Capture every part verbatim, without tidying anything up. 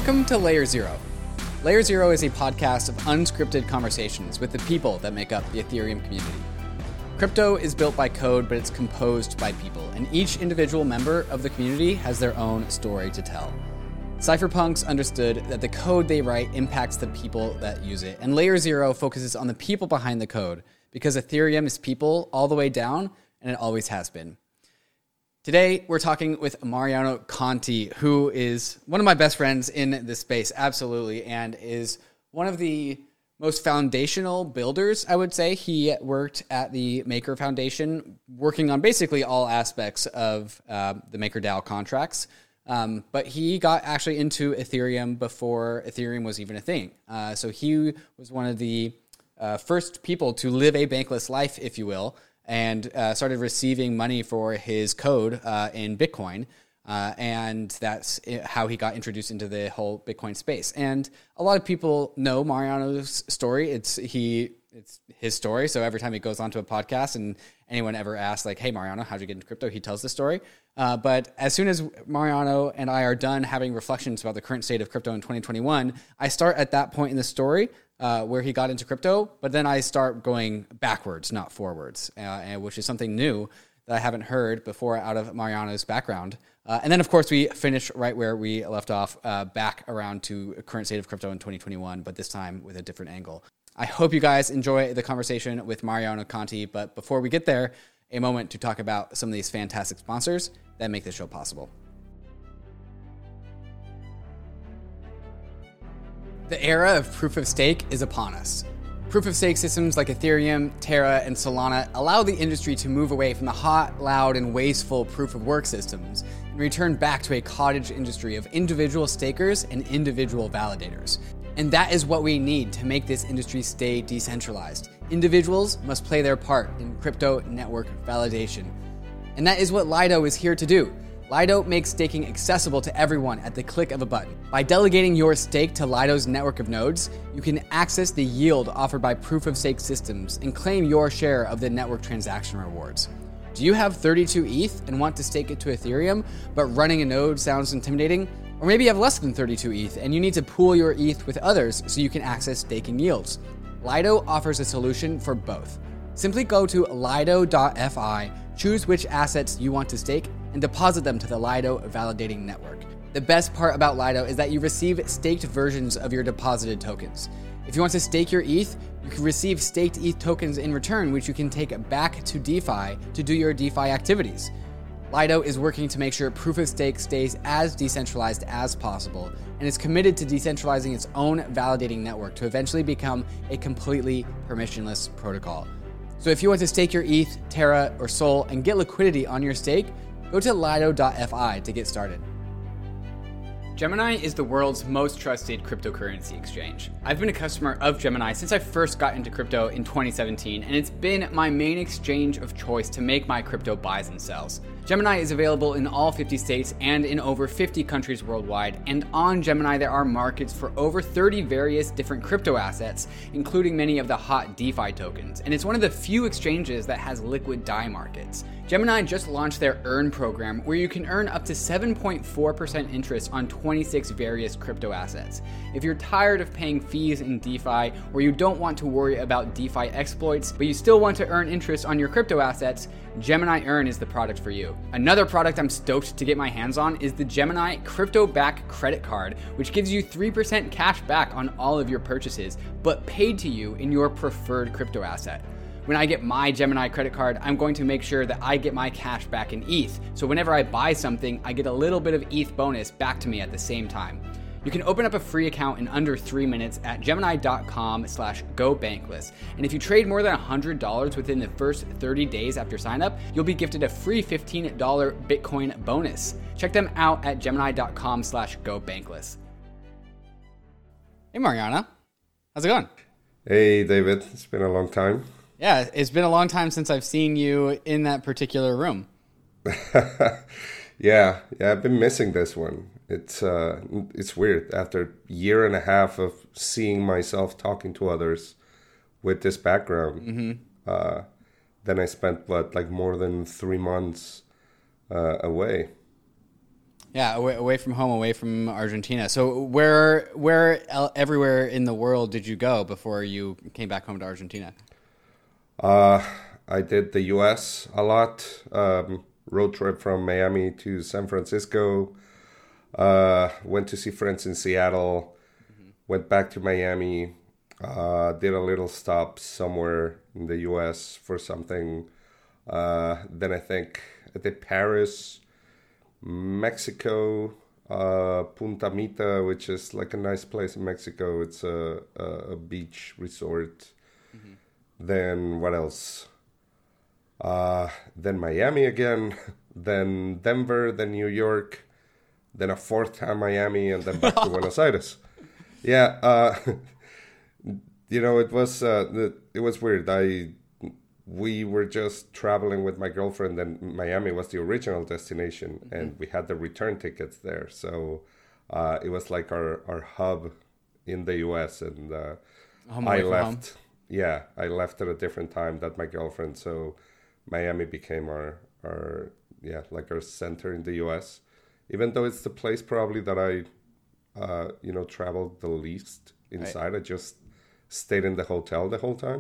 Welcome to Layer Zero. Layer Zero is a podcast of unscripted conversations with the people that make up the Ethereum community. Crypto is built by code, but it's composed by people, and each individual member of the community has their own story to tell. Cypherpunks understood that the code they write impacts the people that use it, and Layer Zero focuses on the people behind the code, because Ethereum is people all the way down, and it always has been. Today, we're talking with Mariano Conti, who is one of my best friends in this space, absolutely, and is one of the most foundational builders, I would say. He worked at the Maker Foundation, working on basically all aspects of uh, the MakerDAO contracts. Um, but he got actually into Ethereum before Ethereum was even a thing. Uh, so he was one of the uh, first people to live a bankless life, if you will, and uh, started receiving money for his code uh, in Bitcoin. Uh, and that's how he got introduced into the whole Bitcoin space. And a lot of people know Mariano's story. It's he, it's his story. So every time he goes onto a podcast and anyone ever asks, like, hey, Mariano, how'd you get into crypto? He tells the story. Uh, but as soon as Mariano and I are done having reflections about the current state of crypto in twenty twenty-one, I start at that point in the story uh, where he got into crypto, but then I start going backwards, not forwards, uh, and, which is something new that I haven't heard before out of Mariano's background. Uh, and then, of course, we finish right where we left off, uh, back around to current state of crypto in twenty twenty-one, but this time with a different angle. I hope you guys enjoy the conversation with Mariano Conti, but before we get there, a moment to talk about some of these fantastic sponsors that make this show possible. The era of proof of stake is upon us. Proof of stake systems like Ethereum, Terra, and Solana allow the industry to move away from the hot, loud, and wasteful proof of work systems and return back to a cottage industry of individual stakers and individual validators. And that is what we need to make this industry stay decentralized. Individuals must play their part in crypto network validation. And that is what Lido is here to do. Lido makes staking accessible to everyone at the click of a button. By delegating your stake to Lido's network of nodes, you can access the yield offered by proof-of-stake systems and claim your share of the network transaction rewards. Do you have thirty-two E T H and want to stake it to Ethereum, but running a node sounds intimidating? Or maybe you have less than thirty-two E T H and you need to pool your E T H with others so you can access staking yields. Lido offers a solution for both. Simply go to lido dot f i, choose which assets you want to stake, and deposit them to the Lido validating network. The best part about Lido is that you receive staked versions of your deposited tokens. If you want to stake your E T H, you can receive staked E T H tokens in return, which you can take back to DeFi to do your DeFi activities. Lido is working to make sure proof of stake stays as decentralized as possible and is committed to decentralizing its own validating network to eventually become a completely permissionless protocol. So if you want to stake your E T H, Terra, or Sol and get liquidity on your stake, go to lido dot f i to get started. Gemini is the world's most trusted cryptocurrency exchange. I've been a customer of Gemini since I first got into crypto in twenty seventeen, and it's been my main exchange of choice to make my crypto buys and sells. Gemini is available in all fifty states and in over fifty countries worldwide, and on Gemini there are markets for over thirty various different crypto assets, including many of the hot DeFi tokens, and it's one of the few exchanges that has liquid D A I markets. Gemini just launched their Earn program, where you can earn up to seven point four percent interest on twenty-six various crypto assets. If you're tired of paying fees in DeFi, or you don't want to worry about DeFi exploits, but you still want to earn interest on your crypto assets, Gemini Earn is the product for you. Another product I'm stoked to get my hands on is the Gemini Crypto Back Credit Card, which gives you three percent cash back on all of your purchases, but paid to you in your preferred crypto asset. When I get my Gemini credit card, I'm going to make sure that I get my cash back in E T H. So whenever I buy something, I get a little bit of E T H bonus back to me at the same time. You can open up a free account in under three minutes at gemini dot com slash go bankless. And if you trade more than one hundred dollars within the first thirty days after sign up, you'll be gifted a free fifteen dollars Bitcoin bonus. Check them out at gemini dot com slash go bankless. Hey Mariano, how's it going? Hey David, it's been a long time. Yeah, it's been a long time since I've seen you in that particular room. yeah, yeah, I've been missing this one. It's uh, it's weird. After a year and a half of seeing myself talking to others with this background, mm-hmm. uh, then I spent, what, like more than three months uh, away. Yeah, away, away from home, away from Argentina. So where, where el- everywhere in the world did you go before you came back home to Argentina? Uh, I did the U S a lot. Um, road trip from Miami to San Francisco. Uh, went to see friends in Seattle. Mm-hmm. Went back to Miami. Uh, did a little stop somewhere in the U S for something. Uh, then I think I did Paris, Mexico, uh, Punta Mita, which is like a nice place in Mexico. It's a, a, a beach resort. Mm-hmm. Then what else? Uh, then Miami again, then Denver, then New York, then a fourth time Miami, and then back to Buenos Aires. Yeah, uh, you know, it was uh, it was weird. I we were just traveling with my girlfriend, and Miami was the original destination, mm-hmm. and we had the return tickets there. So uh, it was like our, our hub in the U S, and uh, I left. Home. Yeah, I left at a different time than my girlfriend. So Miami became our our yeah like our center in the U S. Even though it's the place probably that I uh, you know traveled the least inside. Right. I just stayed in the hotel the whole time.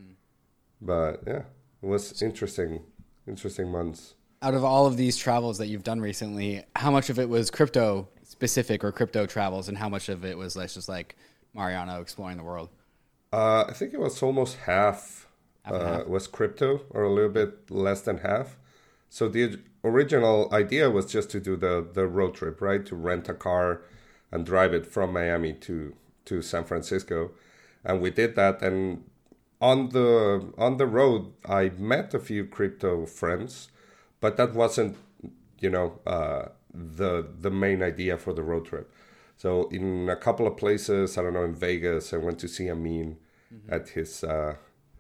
But yeah, it was interesting, interesting months. Out of all of these travels that you've done recently, how much of it was crypto specific or crypto travels, and how much of it was like, just like Mariano exploring the world? Uh, I think it was almost half, half, uh, half was crypto, or a little bit less than half. So the original idea was just to do the, the road trip, right? To rent a car and drive it from Miami to, to San Francisco. And we did that, and On the on the road, I met a few crypto friends, but that wasn't, you know, uh, the the main idea for the road trip. So in a couple of places, I don't know, in Vegas, I went to see Amin mm-hmm. at his, uh,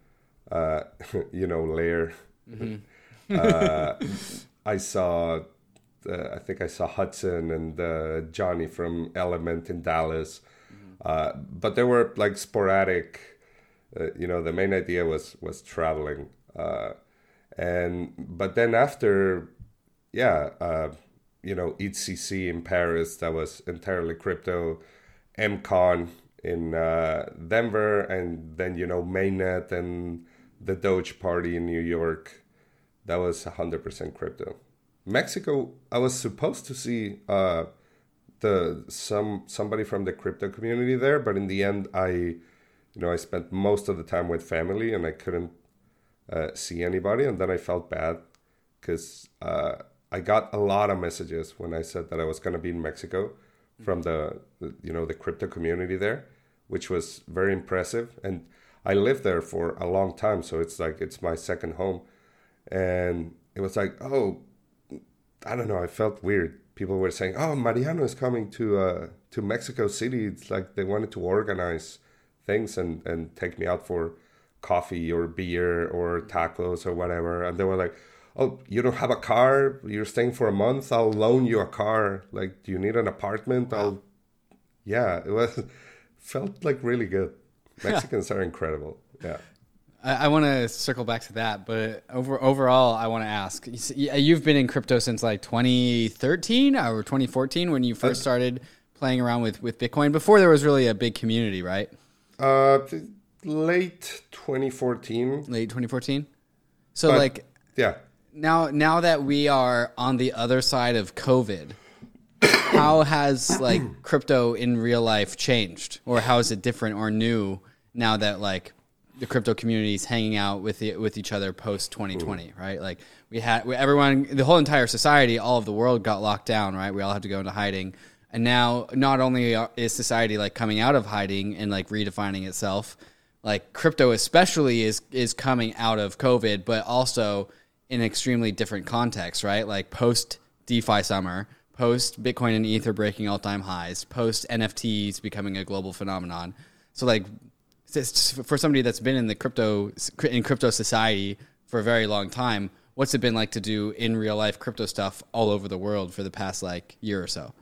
uh, you know, lair. Mm-hmm. uh, I saw, uh, I think I saw Hudson and uh, Johnny from Element in Dallas, mm-hmm. uh, but there were like sporadic. Uh, you know, the main idea was was traveling, uh, and but then after, yeah, uh, you know, E T C C in Paris, that was entirely crypto, MCon in uh, Denver, and then you know Mainnet and the Doge party in New York, that was one hundred percent crypto. Mexico, I was supposed to see uh, the some somebody from the crypto community there, but in the end, I. You know, I spent most of the time with family, and I couldn't uh, see anybody. And then I felt bad because uh, I got a lot of messages when I said that I was going to be in Mexico from the, the, you know, the crypto community there, which was very impressive. And I lived there for a long time, so it's like it's my second home. And it was like, oh, I don't know. I felt weird. People were saying, oh, Mariano is coming to uh, to Mexico City. It's like they wanted to organize things and, and take me out for coffee or beer or tacos or whatever. And they were like, oh, you don't have a car? You're staying for a month? I'll loan you a car. Like, do you need an apartment? Wow. I'll... Yeah, it was felt like really good. Mexicans are incredible. Yeah. I, I want to circle back to that, but over overall, I want to ask, you've been in crypto since like twenty thirteen or twenty fourteen when you first started playing around with, with Bitcoin, before there was really a big community, right? Uh, late twenty fourteen. Late twenty fourteen. So, but, like, yeah. Now, now that we are on the other side of COVID, how has like crypto in real life changed, or how is it different or new now that like the crypto community is hanging out with the, with each other post twenty twenty, mm. right? Like we had we, everyone, the whole entire society, all of the world got locked down, right? We all had to go into hiding. And now, not only is society like coming out of hiding and like redefining itself, like crypto especially is is coming out of COVID, but also in extremely different contexts, right? Like post DeFi summer, post Bitcoin and Ether breaking all time highs, post N F Ts becoming a global phenomenon. So, like for somebody that's been in the crypto in crypto society for a very long time, what's it been like to do in real life crypto stuff all over the world for the past like year or so?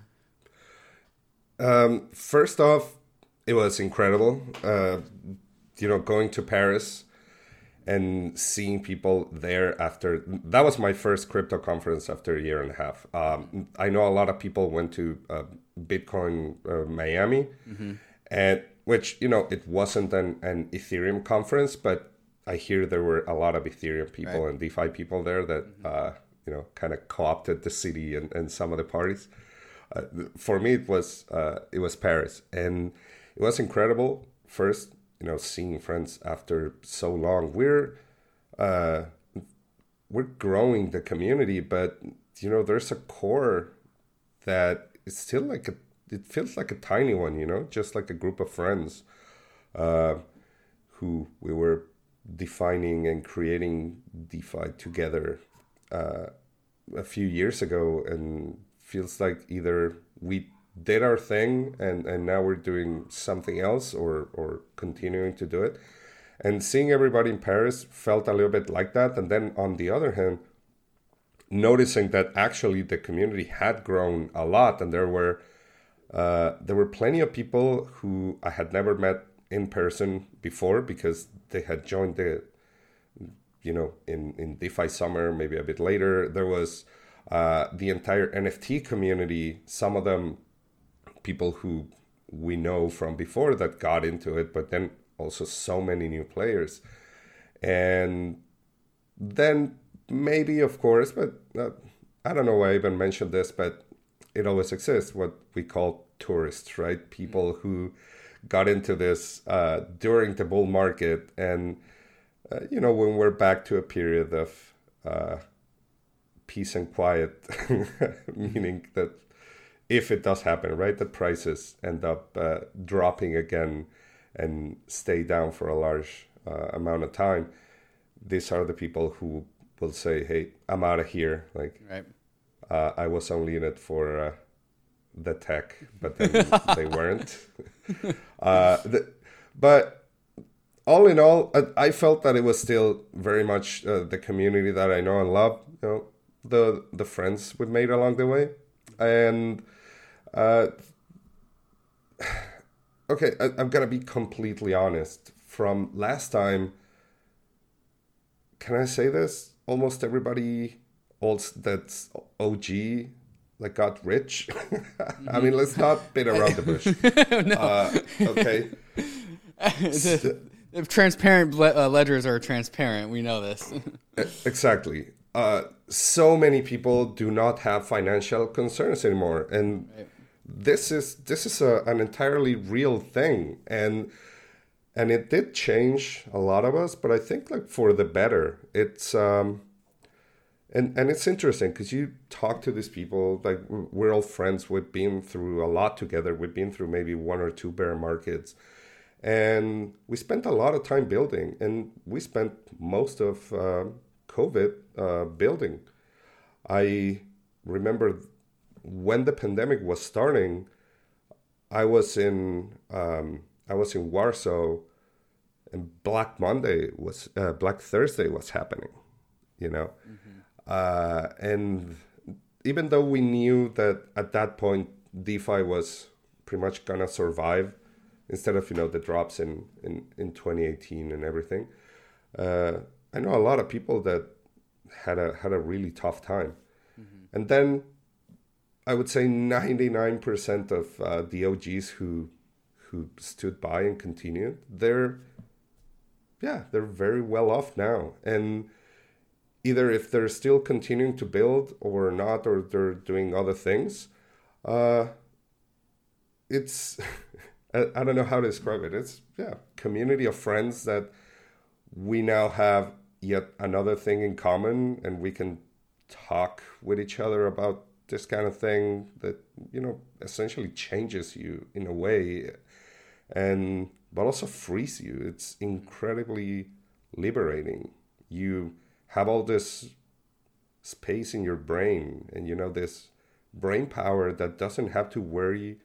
Um, first off, it was incredible, uh, you know, going to Paris and seeing people there after that was my first crypto conference after a year and a half. Um, I know a lot of people went to uh, Bitcoin uh, Miami, mm-hmm. and which, you know, it wasn't an, an Ethereum conference, but I hear there were a lot of Ethereum people right. and DeFi people there that, mm-hmm. uh, you know, kind of co-opted the city and, and some of the parties. Uh, for me, it was uh, it was Paris, and it was incredible. First, you know, seeing friends after so long. We're uh, we're growing the community, but you know, there's a core that is still like a. It feels like a tiny one, you know, just like a group of friends uh, who we were defining and creating DeFi together uh, a few years ago, and feels like either we did our thing and, and now we're doing something else, or, or continuing to do it. And seeing everybody in Paris felt a little bit like that. And then on the other hand, noticing that actually the community had grown a lot, and there were uh, there were plenty of people who I had never met in person before because they had joined the, you know, in, in DeFi Summer, maybe a bit later. There was uh, the entire N F T community, some of them people who we know from before that got into it, but then also so many new players. And then maybe, of course, but uh, I don't know why I even mentioned this, but it always exists, what we call tourists, right? People who got into this uh, during the bull market. And, uh, you know, when we're back to a period of uh, peace and quiet, meaning that if it does happen, right, the prices end up uh, dropping again and stay down for a large uh, amount of time, these are the people who will say, hey, I'm out of here. Like, right. uh, I was only in it for uh, the tech, but then they weren't. uh, the, but all in all, I, I felt that it was still very much uh, the community that I know and love, you know, the, the friends we made along the way. And uh, okay, I, I'm going to be completely honest. From last time, can I say this? Almost everybody else that's O G like got rich. I mean, let's not beat around the bush. No. Uh, okay. the, if transparent uh, ledgers are transparent, we know this. Exactly. Uh, so many people do not have financial concerns anymore, and right. this is this is a, an entirely real thing, and and it did change a lot of us, but I think like for the better. It's um, and and it's interesting because you talk to these people, like we're all friends. We've been through a lot together. We've been through maybe one or two bear markets, and we spent a lot of time building, and we spent most of uh, COVID uh, building. I remember when the pandemic was starting, I was in um, I was in Warsaw, and Black Monday was uh, Black Thursday was happening, you know, mm-hmm. uh, and even though we knew that at that point DeFi was pretty much gonna survive, instead of you know the drops in in, in twenty eighteen and everything, uh, I know a lot of people that had a had a really tough time. Mm-hmm. And then I would say ninety-nine percent of uh, the O Gs who who stood by and continued, they're yeah, they're very well off now. And either if they're still continuing to build or not, or they're doing other things, uh, it's I, I don't know how to describe it. It's yeah, community of friends that we now have yet another thing in common, and we can talk with each other about this kind of thing that, you know, essentially changes you in a way, and but also frees you. It's incredibly liberating. You have all this space in your brain, and you know, this brain power that doesn't have to worry,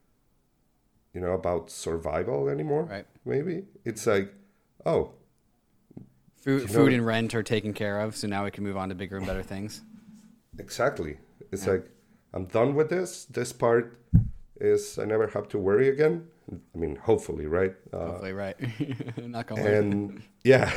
you know, about survival anymore. Right. Maybe it's like, oh, Food, you know, food and rent are taken care of, so now we can move on to bigger and better things. Exactly. It's yeah. like, I'm done with this. This part is, I never have to worry again. I mean, hopefully, right? Uh, hopefully, right. Not going and yeah.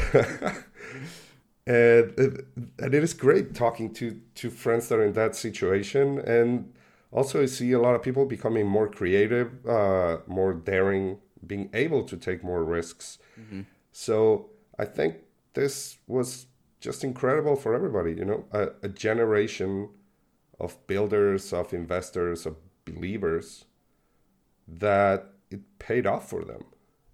and, and it is great talking to, to friends that are in that situation. And also I see a lot of people becoming more creative, uh, more daring, being able to take more risks. Mm-hmm. So I think this was just incredible for everybody, you know, a, a generation of builders, of investors, of believers that it paid off for them.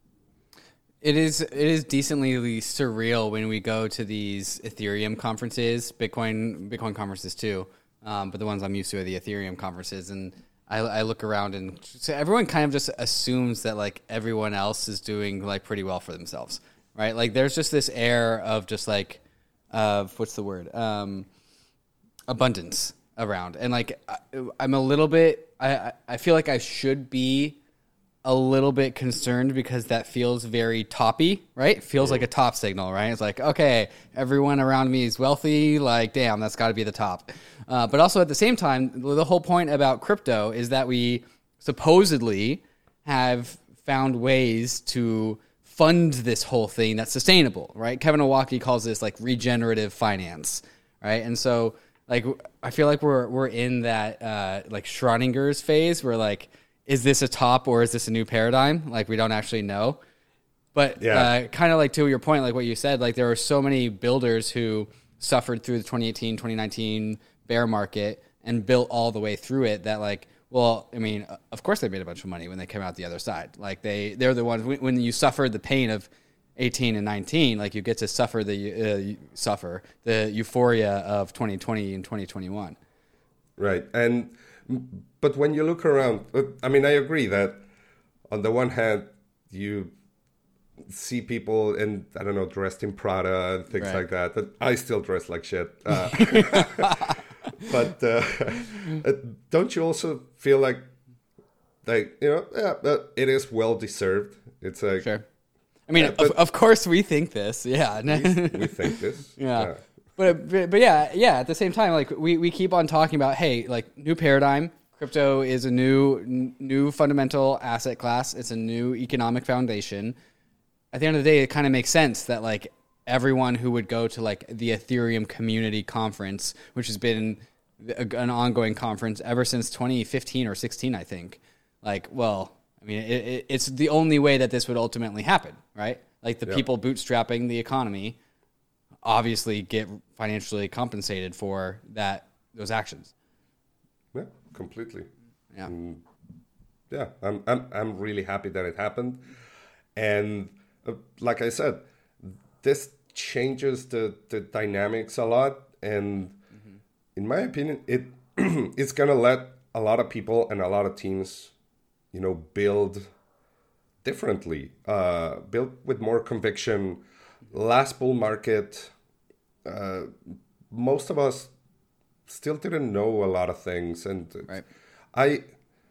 It is it is decently surreal when we go to these Ethereum conferences, Bitcoin Bitcoin conferences too, um, but the ones I'm used to are the Ethereum conferences, and I, I look around and so everyone kind of just assumes that like everyone else is doing like pretty well for themselves, right? Like there's just this air of just like, uh, what's the word, um, abundance around, and like I, I'm a little bit, I I feel like I should be a little bit concerned because that feels very toppy, right? It feels like a top signal, right? It's like, okay, everyone around me is wealthy. Like, damn, that's got to be the top. Uh, but also at the same time, the whole point about crypto is that we supposedly have found ways to fund this whole thing that's sustainable, right? Kevin Owocki calls this like regenerative finance, right? And so like, I feel like we're, we're in that uh, like Schrodinger's phase where like, is this a top or is this a new paradigm? Like, we don't actually know. But yeah. uh, kind of like to your point, like what you said, like there were so many builders who suffered through the twenty eighteen, twenty nineteen bear market and built all the way through it that like, well, I mean, of course they made a bunch of money when they came out the other side. Like they, they're the ones, when you suffered the pain of eighteen and nineteen, like you get to suffer the, uh, suffer the euphoria of twenty twenty and twenty twenty-one. Right. And, but when you look around, I mean, I agree that on the one hand, you see people and I don't know, dressed in Prada and things right. like that. But I still dress like shit. Uh, but uh, don't you also feel like, like you know, yeah, it is well deserved. It's like, sure. I mean, yeah, of, of course we think this. Yeah, we, we think this. Yeah. yeah. But, but but yeah, yeah. At the same time, like we, we keep on talking about, hey, like new paradigm. Crypto is a new n- new fundamental asset class. It's a new economic foundation. At the end of the day, it kind of makes sense that like everyone who would go to like the Ethereum Community Conference, which has been a, an ongoing conference ever since twenty fifteen or sixteen, I think. Like, well, I mean, it, it, it's the only way that this would ultimately happen, right? Like the yep. people bootstrapping the economy obviously get financially compensated for that those actions. Yeah, completely. Yeah, mm, yeah. I'm I'm I'm really happy that it happened, and uh, like I said, this changes the the dynamics a lot, and mm-hmm. in my opinion, it it's gonna let a lot of people and a lot of teams, you know, build differently, uh, build with more conviction. Last bull market, uh, most of us still didn't know a lot of things, and right. I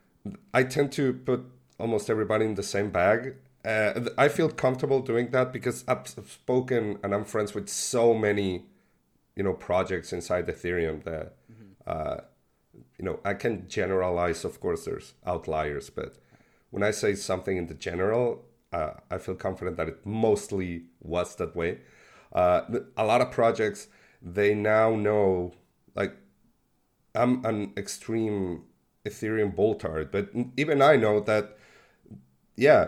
I tend to put almost everybody in the same bag. Uh, I feel comfortable doing that because I've spoken and I'm friends with so many, you know, projects inside Ethereum that, mm-hmm. uh, you know, I can generalize. Of course, there's outliers, but when I say something in the general, uh, I feel confident that it mostly was that way. Uh, a lot of projects, they now know, like, I'm an extreme Ethereum bulltard, but even I know that, yeah,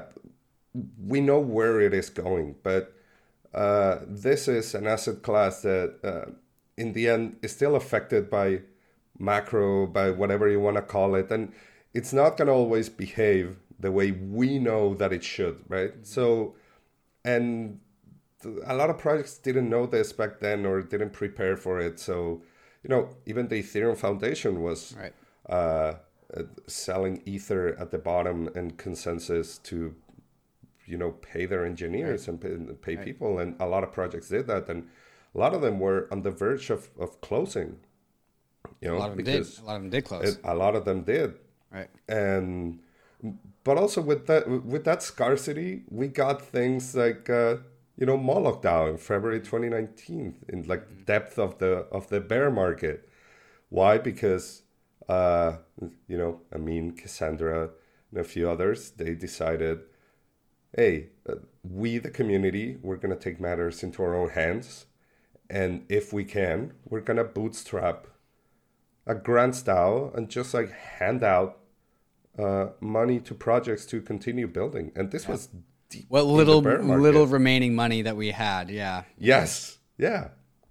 we know where it is going, but uh, this is an asset class that, uh, in the end, is still affected by macro, by whatever you want to call it, and it's not going to always behave the way we know that it should, right? Mm-hmm. So, and a lot of projects didn't know this back then or didn't prepare for it. So, you know, even the Ethereum Foundation was right. uh, selling Ether at the bottom and consensus to, you know, pay their engineers right. and pay, and pay right. people. And a lot of projects did that. And a lot of them were on the verge of, of closing. You know, a lot of them because did. A lot of them did close. It, a lot of them did. Right. And but also with that with that scarcity, we got things like uh, you know, Moloch DAO in February twenty nineteen in like mm-hmm. depth of the of the bear market. Why? Because uh, you know, Amin, Cassandra, and a few others, they decided, hey, uh, we, the community, we're going to take matters into our own hands. And if we can, we're going to bootstrap a grants DAO and just like hand out uh, money to projects to continue building. And this yeah. was deep what little little remaining money that we had. Yeah. Yes. Yeah.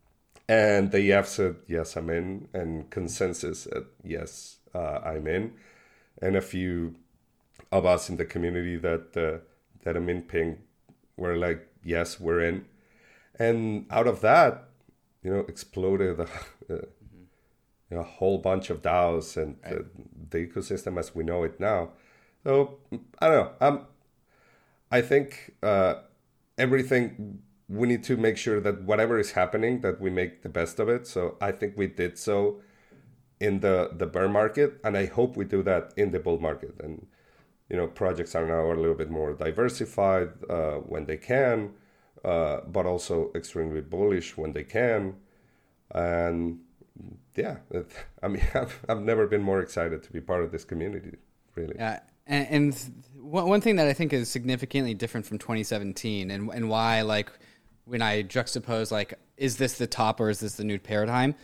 And the E F said, yes, I'm in. And Consensus said, yes, uh, I'm in. And a few of us in the community that uh, that I'm in Ping were like, yes, we're in. And out of that, you know, exploded a, a, you know, a whole bunch of DAOs and right. the, the ecosystem as we know it now. So I don't know. Um, I think uh, everything, we need to make sure that whatever is happening, that we make the best of it. So I think we did so in the, the bear market, and I hope we do that in the bull market. And, you know, projects are now a little bit more diversified uh, when they can, uh, but also extremely bullish when they can. And yeah, it, I mean, I've, I've never been more excited to be part of this community, really. Yeah, and, and one thing that I think is significantly different from twenty seventeen, and and why, like, when I juxtapose, like, is this the top or is this the new paradigm?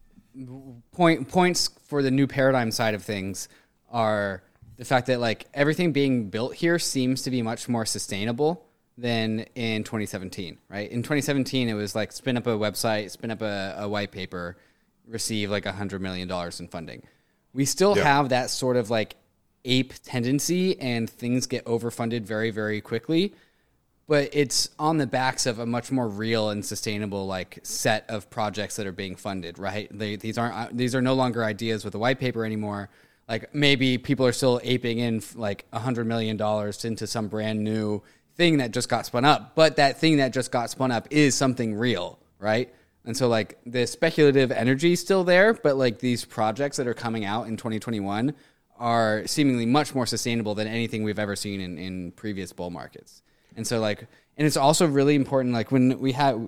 Point points for the new paradigm side of things are the fact that, like, everything being built here seems to be much more sustainable than in twenty seventeen, right? In twenty seventeen, it was like spin up a website, spin up a, a white paper, receive like one hundred million dollars in funding. We still yeah. have that sort of like ape tendency, and things get overfunded very, very quickly. But it's on the backs of a much more real and sustainable like set of projects that are being funded, right? They, these aren't these are no longer ideas with a white paper anymore. Like maybe people are still aping in like one hundred million dollars into some brand new thing that just got spun up. But that thing that just got spun up is something real, right? And so like the speculative energy is still there, but like these projects that are coming out in twenty twenty-one are seemingly much more sustainable than anything we've ever seen in, in previous bull markets. And so like, and it's also really important, like when we had,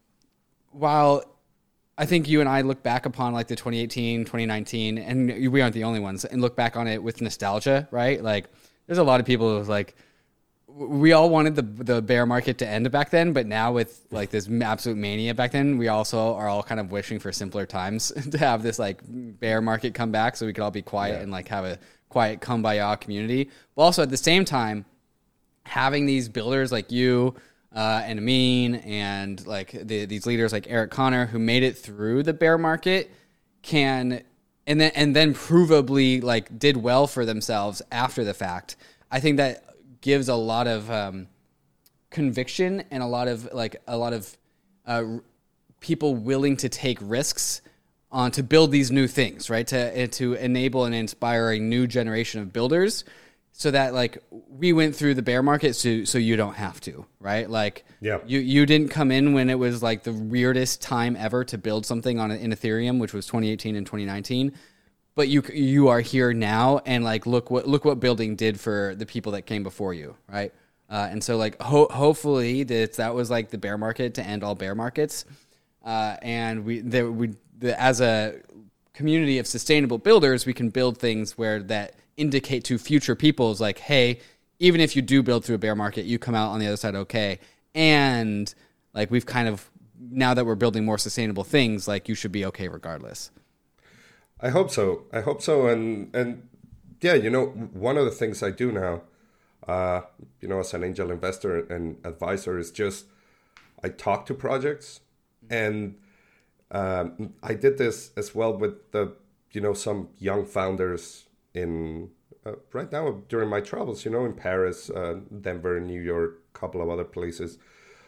while I think you and I look back upon like the twenty eighteen, twenty nineteen, and we aren't the only ones, and look back on it with nostalgia, right? Like there's a lot of people who like, we all wanted the the bear market to end back then, but now with like this absolute mania back then, we also are all kind of wishing for simpler times to have this like bear market come back so we could all be quiet yeah. and like have a quiet kumbaya community. But also at the same time, having these builders like you uh, and Amin and like the, these leaders like Eric Connor who made it through the bear market can and then and then provably like did well for themselves after the fact. I think that gives a lot of um, conviction and a lot of like a lot of uh, people willing to take risks on to build these new things, right? To to enable and inspire a new generation of builders, so that like we went through the bear market, so so you don't have to, right? Like yeah. you you didn't come in when it was like the weirdest time ever to build something on in Ethereum, which was twenty eighteen and twenty nineteen. But you you are here now, and like look what look what building did for the people that came before you, right? Uh, and so like ho- hopefully that that was like the bear market to end all bear markets, uh, and we there we the, as a community of sustainable builders, we can build things where that indicate to future peoples like, hey, even if you do build through a bear market, you come out on the other side okay, and like we've kind of now that we're building more sustainable things, like you should be okay regardless. I hope so. I hope so. And, and yeah, you know, one of the things I do now, uh, you know, as an angel investor and advisor is just, I talk to projects, and um, I did this as well with the, you know, some young founders in uh, right now during my travels, you know, in Paris, uh, Denver, New York, a couple of other places.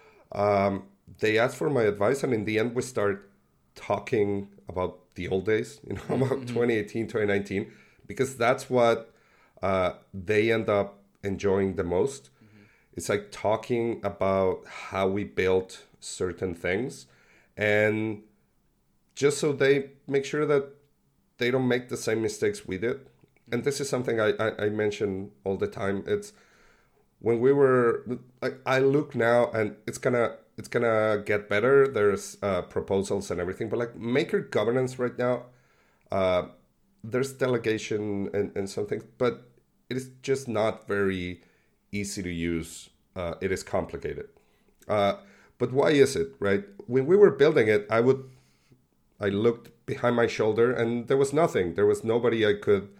Um, they asked for my advice, and in the end we start talking about the old days, you know, about mm-hmm. twenty eighteen, twenty nineteen, because that's what uh, they end up enjoying the most. Mm-hmm. It's like talking about how we built certain things, and just so they make sure that they don't make the same mistakes we did. Mm-hmm. And this is something I, I, I mention all the time. It's when we were, like, I look now and it's gonna, it's gonna get better. There's uh, proposals and everything, but like maker governance right now, uh, there's delegation and, and some things, but it is just not very easy to use. Uh, it is complicated. Uh, but why is it, right? When we were building it, I would, I looked behind my shoulder and there was nothing. There was nobody I could,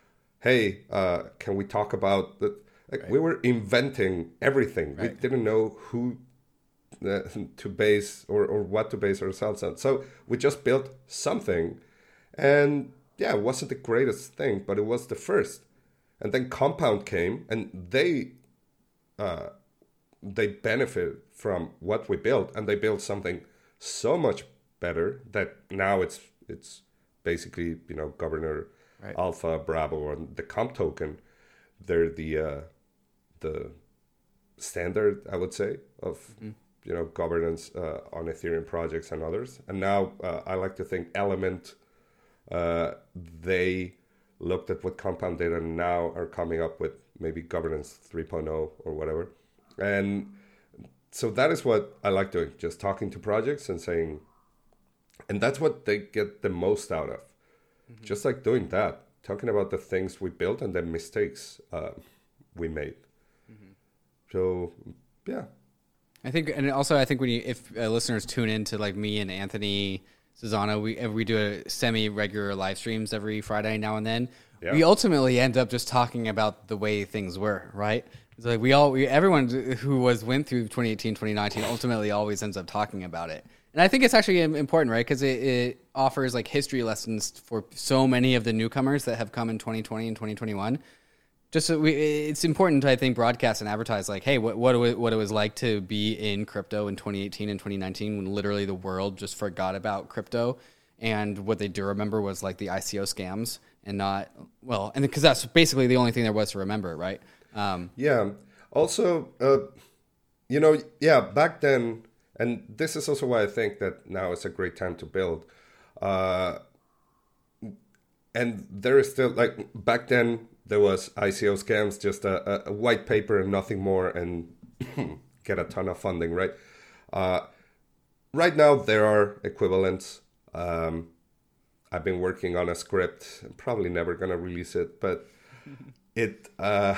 hey, uh, can we talk about that? Like, right. We were inventing everything. Right. We didn't know who uh, to base or, or what to base ourselves on. So we just built something, and yeah, it wasn't the greatest thing, but it was the first. And then Compound came, and they uh, they benefited from what we built, and they built something so much better that now it's it's basically, you know, Governor right. Alpha, Bravo, and the Comp token. They're the uh, the standard, I would say, of mm-hmm. you know, governance uh, on Ethereum projects and others. And now uh, I like to think Element, uh, they looked at what Compound did and now are coming up with maybe governance three point oh or whatever. And so that is what I like doing, just talking to projects and saying, and that's what they get the most out of. Mm-hmm. Just like doing that, talking about the things we built and the mistakes uh, we made. Mm-hmm. So, yeah. I think, and also I think when you, if uh, listeners tune in to like me and Anthony Susano, we we do a semi-regular live streams every Friday now and then. Yeah. We ultimately end up just talking about the way things were, right? It's like we all, we, everyone who was went through twenty eighteen, twenty nineteen ultimately always ends up talking about it. And I think it's actually important, right? Because it, it offers like history lessons for so many of the newcomers that have come in twenty twenty and twenty twenty-one. Just so we, it's important to, I think, broadcast and advertise like, hey, what what it, what it was like to be in crypto in twenty eighteen and twenty nineteen when literally the world just forgot about crypto, and what they do remember was like the I C O scams and not, well, and because that's basically the only thing there was to remember, right? Um, yeah. Also, uh, you know, yeah, back then, and this is also why I think that now is a great time to build. Uh, and there is still, like, back then, there was I C O scams, just a, a white paper and nothing more, and get a ton of funding, right? Uh, right now, there are equivalents. Um, I've been working on a script. I'm probably never going to release it, but it... Uh,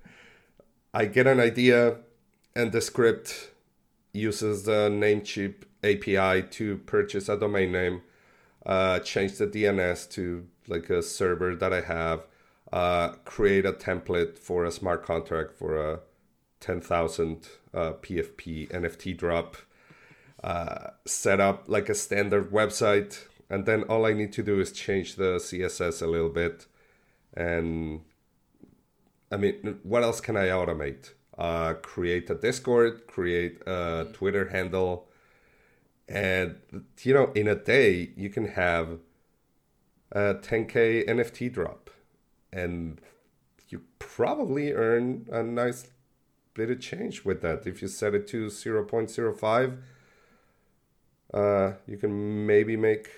I get an idea, and the script uses the Namecheap A P I to purchase a domain name, uh, change the D N S to like a server that I have, uh, create a template for a smart contract for a ten thousand uh, P F P N F T drop, uh, set up like a standard website, and then all I need to do is change the C S S a little bit, and I mean, what else can I automate? Uh, create a Discord, create a Twitter handle, and, you know, in a day, you can have a ten K N F T drop, and you probably earn a nice bit of change with that. If you set it to zero point zero five, uh, you can maybe make,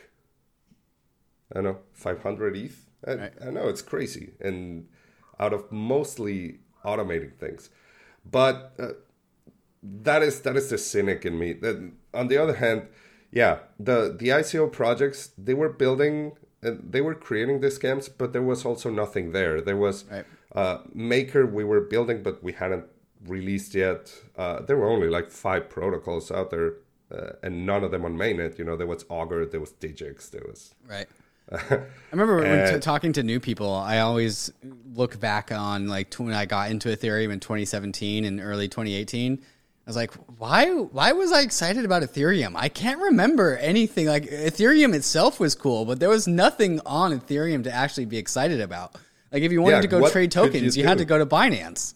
I don't know, five hundred E T H. I, right. I know, it's crazy, and out of mostly automating things. But uh, that is that is the cynic in me. That, on the other hand, yeah, the, the I C O projects, they were building, uh, they were creating the scams, but there was also nothing there. There was right. uh, Maker we were building, but we hadn't released yet. Uh, there were only like five protocols out there, uh, and none of them on mainnet. You know, there was Augur, there was Digix, there was... Right. I remember when t- talking to new people, I always look back on like t- when I got into Ethereum in twenty seventeen and early twenty eighteen. I was like, why why was I excited about Ethereum? I can't remember anything. Like, Ethereum itself was cool, but there was nothing on Ethereum to actually be excited about. Like, if you wanted yeah, to go trade tokens, you, you had to go to Binance.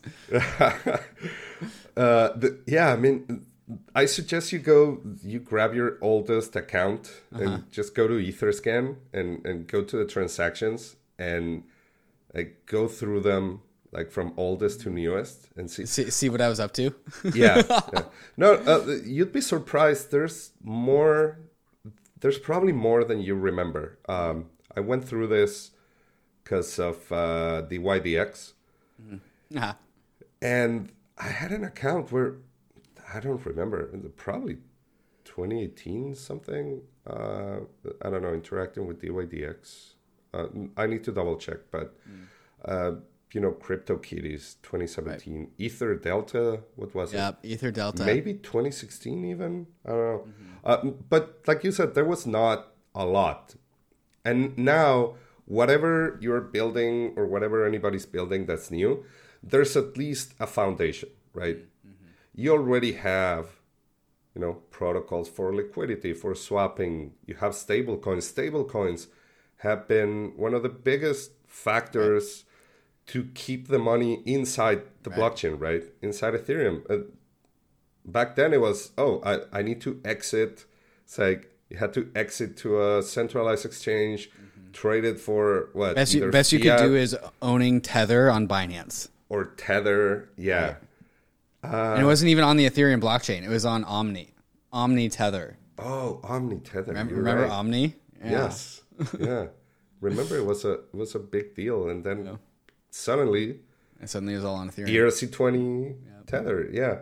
uh, the, yeah, I mean... I suggest you go, you grab your oldest account uh-huh. and just go to Etherscan and, and go to the transactions and like go through them like from oldest to newest and see see, see what I was up to. yeah, yeah. No, uh, you'd be surprised. There's more. There's probably more than you remember. Um, I went through this because of uh, the Y D X, mm-hmm. uh-huh. and I had an account where. I don't remember, probably twenty eighteen something. Uh, I don't know, interacting with D Y D X. Uh, I need to double check, but mm. uh, you know, CryptoKitties twenty seventeen, right. Ether Delta, what was yep, it? Yeah, Ether Delta. Maybe twenty sixteen even? I don't know. Mm-hmm. Uh, but like you said, there was not a lot. And now, whatever you're building or whatever anybody's building that's new, there's at least a foundation, right? Mm-hmm. You already have, you know, protocols for liquidity, for swapping. You have stable coins. Stable coins have been one of the biggest factors right. to keep the money inside the right. blockchain, right? Inside Ethereum. Uh, back then it was, oh, I, I need to exit. It's like you had to exit to a centralized exchange, mm-hmm. trade it for what? Best, you, best you could do is owning Tether on Binance. Or Tether, yeah. Right. Uh, and it wasn't even on the Ethereum blockchain. It was on Omni. Omni Tether. Oh, Omni Tether. Remember, remember right. Omni? Yeah. Yes. Yeah. Remember, it was a it was a big deal, and then yeah. suddenly, and suddenly it was all on Ethereum. E R C twenty yep. Tether, yeah.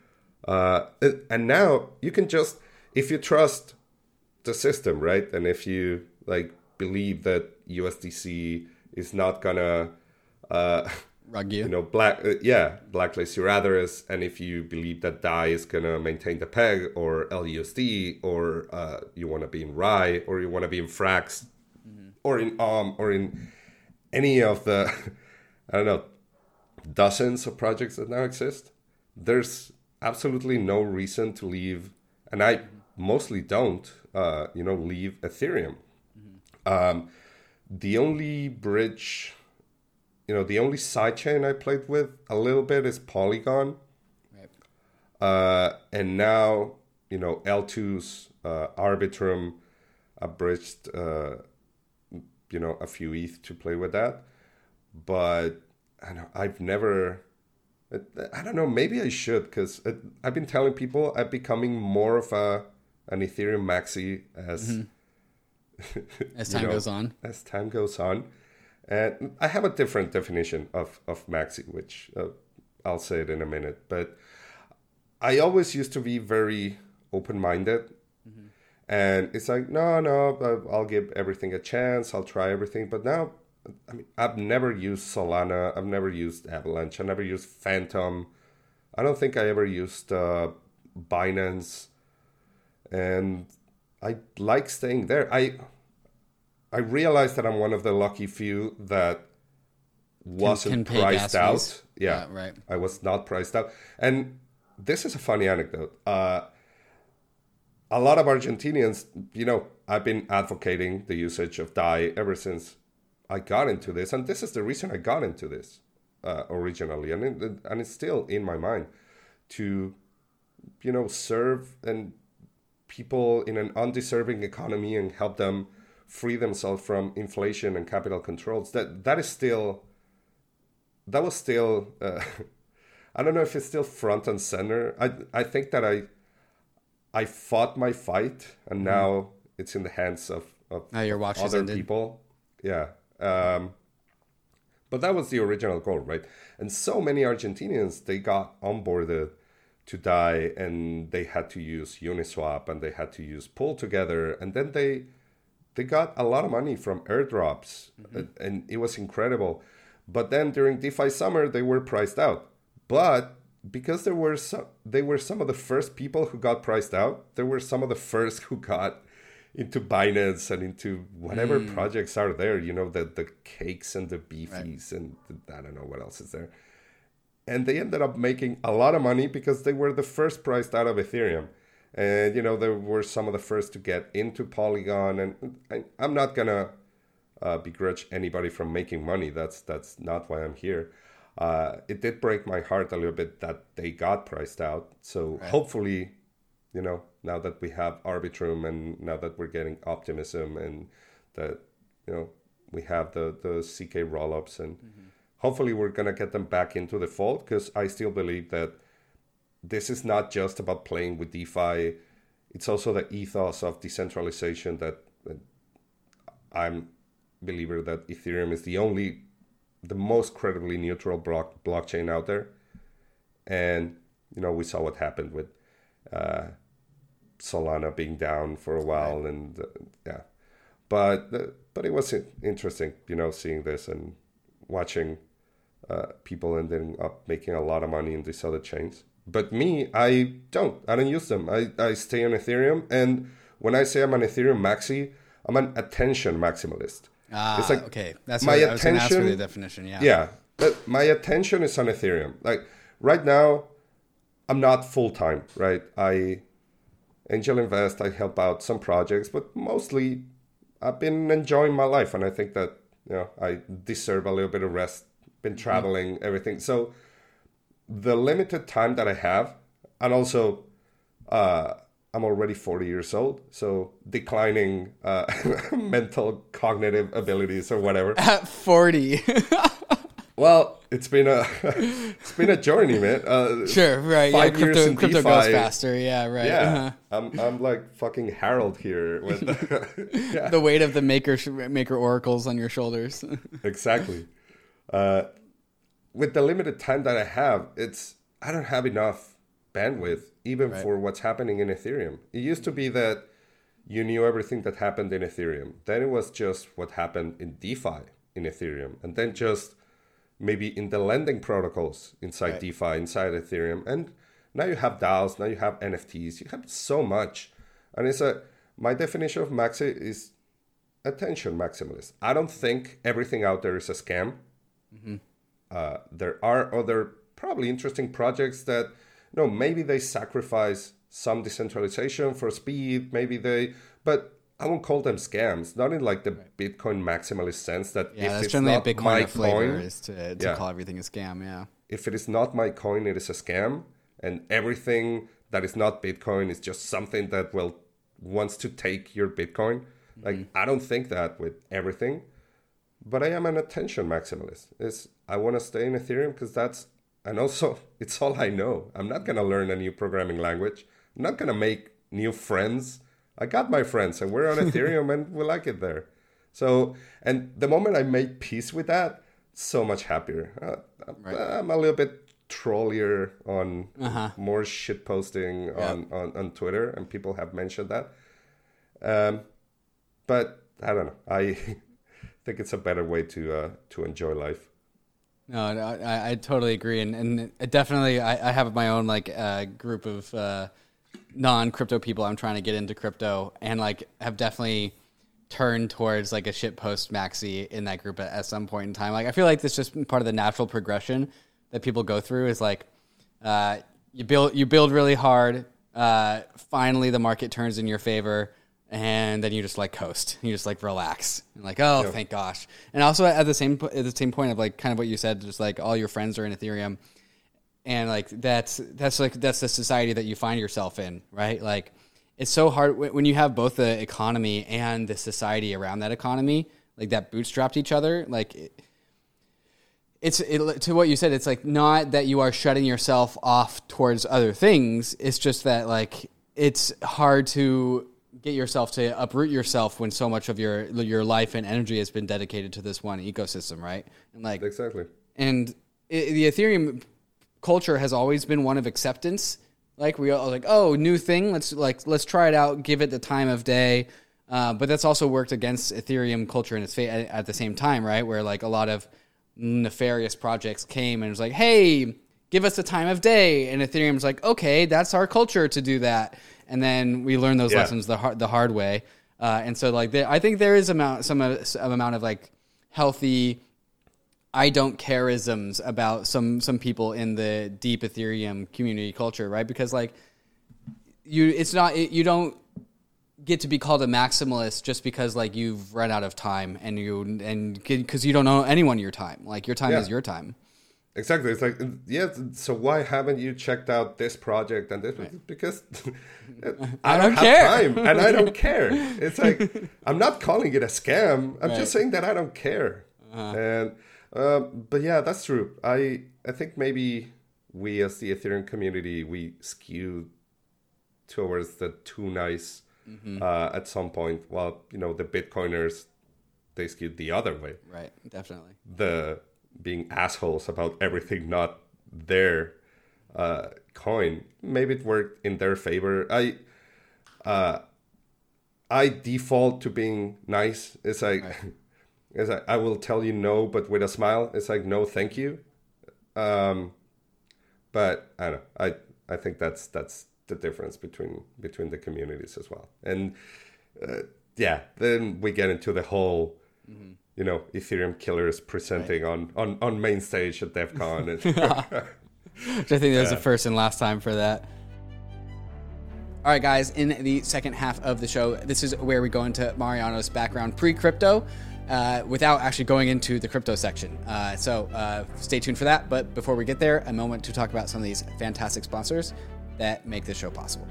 Uh, and now you can just, if you trust the system, right, and if you like believe that U S D C is not gonna, uh, rug you, you know, black, uh, yeah, blacklist your others, and if you believe that D A I is gonna maintain the peg or L U S D, or uh, you want to be in R I, or you want to be in Frax. Or in A M, or in any of the, I don't know, dozens of projects that now exist, there's absolutely no reason to leave, and I mostly don't, uh, you know, leave Ethereum. Mm-hmm. Um, the only bridge, you know, the only sidechain I played with a little bit is Polygon. Right. Uh, and now, you know, L two's uh, Arbitrum abridged, uh, you know, a few E T H to play with that. But I know, I've never, I don't know, maybe I should, because I've been telling people I'm becoming more of a an Ethereum maxi as mm-hmm. as time know, goes on. As time goes on. And I have a different definition of, of maxi, which uh, I'll say it in a minute. But I always used to be very open-minded. Mm-hmm. And it's like, no, no, I'll give everything a chance. I'll try everything. But now, I mean, I've never used Solana. I've never used Avalanche. I never used Phantom. I don't think I ever used uh, Binance. And I like staying there. I I realized that I'm one of the lucky few that wasn't can, can priced out. Fees. Yeah, yeah, right. I was not priced out. And this is a funny anecdote. Uh, a lot of Argentinians, you know, I've been advocating the usage of D A I ever since I got into this. And this is the reason I got into this uh, originally. And, it, and it's still in my mind to, you know, serve and people in an undeserving economy and help them free themselves from inflation and capital controls. That that is still, that was still, uh, I don't know if it's still front and center. I I think that I I fought my fight, and now mm. it's in the hands of, of, now your watch other ended. people. Yeah. Um, but that was the original goal, right? And so many Argentinians, they got onboarded to D A I, and they had to use Uniswap, and they had to use Pull Together, and then they they got a lot of money from airdrops, mm-hmm. and it was incredible. But then during DeFi summer, they were priced out. But because there were some, they were some of the first people who got priced out, there were some of the first who got into Binance and into whatever mm. projects are there, you know, the, the cakes and the beefies, right. and the, I don't know what else is there. And they ended up making a lot of money because they were the first priced out of Ethereum. And, you know, they were some of the first to get into Polygon. And I, I'm not going to uh, begrudge anybody from making money. That's that's not why I'm here. Uh, it did break my heart a little bit that they got priced out. So right. hopefully, you know, now that we have Arbitrum, and now that we're getting Optimism, and that, you know, we have the, the C K rollups, and mm-hmm. hopefully we're going to get them back into the fold, because I still believe that this is not just about playing with DeFi. It's also the ethos of decentralization that, that I'm a believer that Ethereum is the only, the most credibly neutral block, blockchain out there. And, you know, we saw what happened with uh, Solana being down for a while. Right. And uh, yeah, but, uh, but it was interesting, you know, seeing this and watching uh, people ending up making a lot of money in these other chains. But me, I don't. I don't use them. I, I stay on Ethereum. And when I say I'm an Ethereum maxi, I'm an attention maximalist. Ah, it's like, okay. That's my what attention, I was going to ask for the definition, yeah. Yeah. But my attention is on Ethereum. Like, right now, I'm not full-time, right? I angel invest, I help out some projects, but mostly I've been enjoying my life. And I think that, you know, I deserve a little bit of rest, been traveling, mm-hmm. everything. So the limited time that I have, and also uh, I'm already forty years old, so declining uh, mental cognitive abilities or whatever. At forty. Well, it's been a it's been a journey, man. Uh, sure, right. Five yeah, years crypto, in crypto DeFi. goes faster. Yeah, right. Yeah, uh-huh. I'm I'm like fucking Harold here with the, yeah. the weight of the maker maker oracles on your shoulders. Exactly. Uh, with the limited time that I have, it's I don't have enough bandwidth even right. for what's happening in Ethereum. It used to be that you knew everything that happened in Ethereum. Then it was just what happened in DeFi in Ethereum, and then just maybe in the lending protocols inside right. DeFi, inside Ethereum. And now you have DAOs, now you have N F Ts, you have so much. And it's a, my definition of maxi is attention maximalist. I don't think everything out there is a scam. Mm-hmm. Uh, there are other probably interesting projects that, you know, maybe they sacrifice some decentralization for speed, maybe they, but I won't call them scams, not in like the right. Bitcoin maximalist sense that yeah, if that's it's generally not a Bitcoin my flavor coin, is to, to yeah. call everything a scam, yeah. If it is not my coin, it is a scam, and everything that is not Bitcoin is just something that will wants to take your Bitcoin. Mm-hmm. Like, I don't think that with everything, but I am an attention maximalist. Is I want to stay in Ethereum because that's, and also it's all I know. I'm not going to learn a new programming language. I'm not going to make new friends. I got my friends and we're on Ethereum and we like it there. So, and the moment I made peace with that, so much happier. Uh, right. I'm a little bit trollier on uh-huh. more shit posting yep. on, on, on Twitter, and people have mentioned that. Um, but I don't know. I think it's a better way to uh, to enjoy life. No, no I, I totally agree, and and it definitely I, I have my own like uh, group of uh, non-crypto people. I'm trying to get into crypto, and like have definitely turned towards like a shitpost maxi in that group at, at some point in time. Like I feel like this just part of the natural progression that people go through is like uh, you build you build really hard. Uh, finally, the market turns in your favor. And then you just like coast, you just like relax, and like, oh, yeah. thank gosh. And also at the same at the same point of like kind of what you said, just like all your friends are in Ethereum, and like that's that's like that's the society that you find yourself in, right? Like it's so hard when you have both the economy and the society around that economy, like that bootstrapped each other. Like it, it's it, to what you said, it's like not that you are shutting yourself off towards other things. It's just that like it's hard to get yourself to uproot yourself when so much of your your life and energy has been dedicated to this one ecosystem, right? And like exactly. And it, the Ethereum culture has always been one of acceptance. Like we all like, oh, new thing, let's like let's try it out, give it the time of day. Uh, but that's also worked against Ethereum culture in its fa- at, at the same time, right? Where like a lot of nefarious projects came and was like, hey, give us the time of day, and Ethereum's like, okay, that's our culture to do that. And then we learn those yeah. lessons the hard, the hard way. Uh, and so, like, there, I think there is amount, some, uh, some amount of, like, healthy I don't care-isms about some some people in the deep Ethereum community culture, right? Because, like, you it's not it, you don't get to be called a maximalist just because, like, you've run out of time and you and because you don't know anyone your time. Like, your time yeah. is your time. Exactly. It's like, yeah, so why haven't you checked out this project and this? Right. Because I, I don't, don't have care. time and I don't care. It's like, I'm not calling it a scam. I'm right. just saying that I don't care. Uh-huh. And, uh, but yeah, that's true. I, I think maybe we as the Ethereum community, we skew towards the too nice mm-hmm. uh, at some point, while, you know, the Bitcoiners, they skewed the other way. Right. Definitely. The... being assholes about everything not their uh, coin. Maybe it worked in their favor. I uh, I default to being nice. It's like, right. it's like I will tell you no, but with a smile. It's like, no, thank you. Um, but I don't know. I I think that's that's the difference between between the communities as well. And uh, yeah, then we get into the whole, mm-hmm. you know, Ethereum killers presenting right. on, on on main stage at DEF CON. And Which I think that was yeah. the first and last time for that. All right, guys, in the second half of the show, this is where we go into Mariano's background pre-crypto uh, without actually going into the crypto section. Uh, so uh, stay tuned for that. But before we get there, a moment to talk about some of these fantastic sponsors that make this show possible.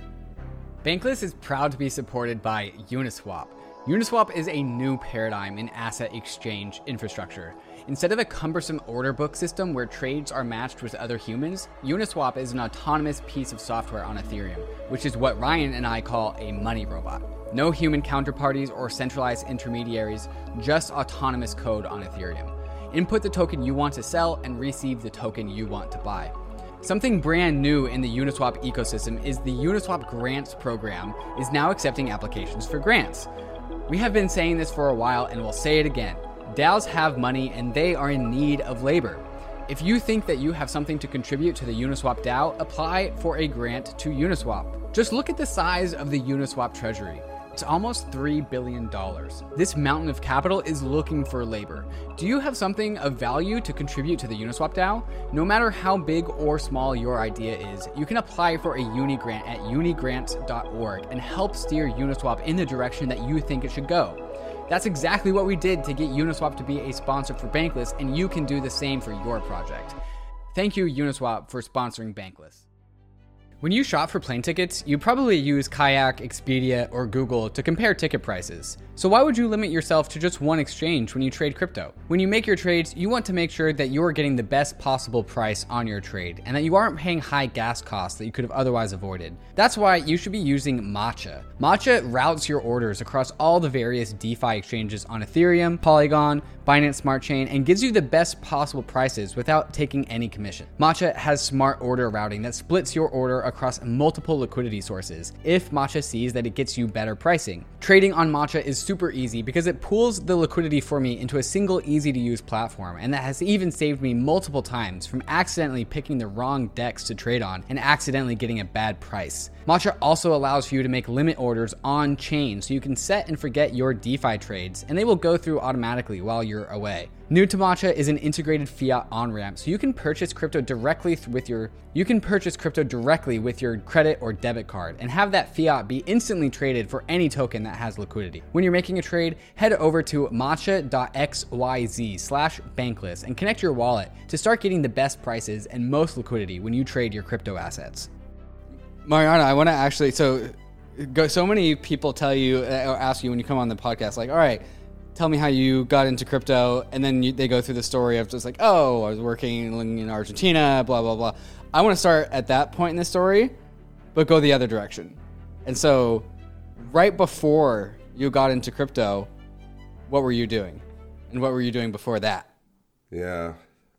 Bankless is proud to be supported by Uniswap. Uniswap is a new paradigm in asset exchange infrastructure. Instead of a cumbersome order book system where trades are matched with other humans, Uniswap is an autonomous piece of software on Ethereum, which is what Ryan and I call a money robot. No human counterparties or centralized intermediaries, just autonomous code on Ethereum. Input the token you want to sell and receive the token you want to buy. Something brand new in the Uniswap ecosystem is the Uniswap Grants program is now accepting applications for grants. We have been saying this for a while and we'll say it again. DAOs have money and they are in need of labor. If you think that you have something to contribute to the Uniswap DAO, apply for a grant to Uniswap. Just look at the size of the Uniswap treasury. It's almost three billion dollars. This mountain of capital is looking for labor. Do you have something of value to contribute to the Uniswap DAO? No matter how big or small your idea is, you can apply for a uni grant at unigrants dot org and help steer Uniswap in the direction that you think it should go. That's exactly what we did to get Uniswap to be a sponsor for Bankless, and you can do the same for your project. Thank you, Uniswap, for sponsoring Bankless. When you shop for plane tickets, you probably use Kayak, Expedia, or Google to compare ticket prices. So why would you limit yourself to just one exchange when you trade crypto? When you make your trades, you want to make sure that you're getting the best possible price on your trade and that you aren't paying high gas costs that you could have otherwise avoided. That's why you should be using Matcha. Matcha routes your orders across all the various DeFi exchanges on Ethereum, Polygon, Binance Smart Chain, and gives you the best possible prices without taking any commission. Matcha has smart order routing that splits your order across multiple liquidity sources if Matcha sees that it gets you better pricing. Trading on Matcha is super easy because it pools the liquidity for me into a single easy to use platform, and that has even saved me multiple times from accidentally picking the wrong DEX to trade on and accidentally getting a bad price. Matcha also allows for you to make limit orders on chain so you can set and forget your DeFi trades and they will go through automatically while you're away. New to Matcha is an integrated fiat on-ramp, so you can purchase crypto directly with your you can purchase crypto directly with your credit or debit card and have that fiat be instantly traded for any token that has liquidity. When you're making a trade, head over to matcha dot x y z slash bankless and connect your wallet to start getting the best prices and most liquidity when you trade your crypto assets. Mariano, I want to actually so go, so many people tell you or ask you when you come on the podcast, like, all right, tell me how you got into crypto, and then you, they go through the story of just like, oh, I was working in Argentina, blah, blah, blah. I want to start at that point in the story, but go the other direction. And so right before you got into crypto, what were you doing? And what were you doing before that? Yeah.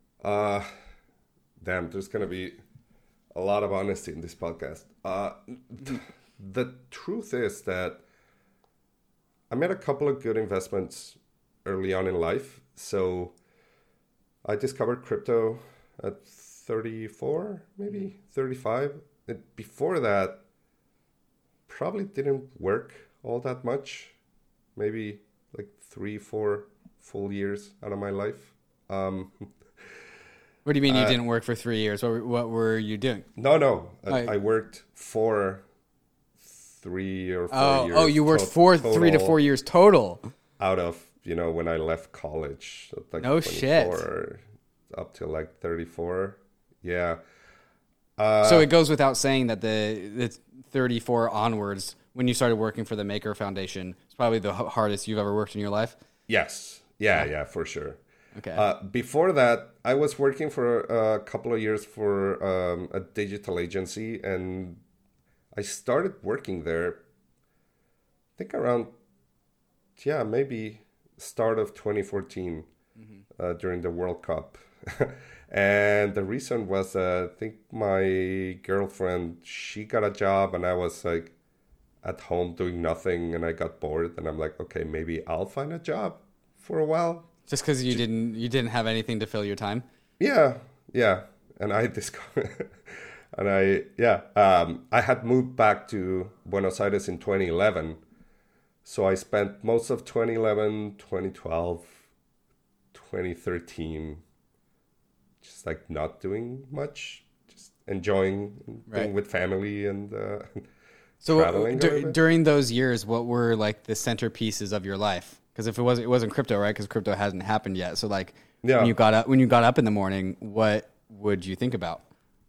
Uh, damn, there's going to be a lot of honesty in this podcast. Uh, th- the truth is that I made a couple of good investments early on in life. So I discovered crypto at thirty-four, maybe thirty-five. And before that, probably didn't work all that much. Maybe like three, four full years out of my life. Um, what do you mean you uh, didn't work for three years? What were, what were you doing? No, no. I, I worked for three or four oh, years. Oh, you worked to- for three to four years total. Out of, you know, when I left college. Like no shit. Up to like thirty-four. Yeah. Uh, so it goes without saying that the, the thirty-four onwards, when you started working for the Maker Foundation, it's probably the hardest you've ever worked in your life? Yes. Yeah, yeah, for sure. Okay. Uh, before that, I was working for a couple of years for um, a digital agency, and I started working there, I think around, yeah, maybe start of twenty fourteen, mm-hmm. uh, during the World Cup. And the reason was, uh, I think my girlfriend, she got a job and I was like at home doing nothing and I got bored and I'm like, okay, maybe I'll find a job for a while. Just because you didn't you didn't have anything to fill your time? Yeah, yeah, and I discovered, and I yeah, um, I had moved back to Buenos Aires in twenty eleven, so I spent most of twenty eleven, twenty twelve, twenty thirteen, just like not doing much, just enjoying Right. being with family and uh, So traveling. a dur- little bit. during those years, what were like the centerpieces of your life? Because if it wasn't, it wasn't crypto, right? Because crypto hasn't happened yet. So like, Yeah. when you got up, when you got up in the morning, what would you think about?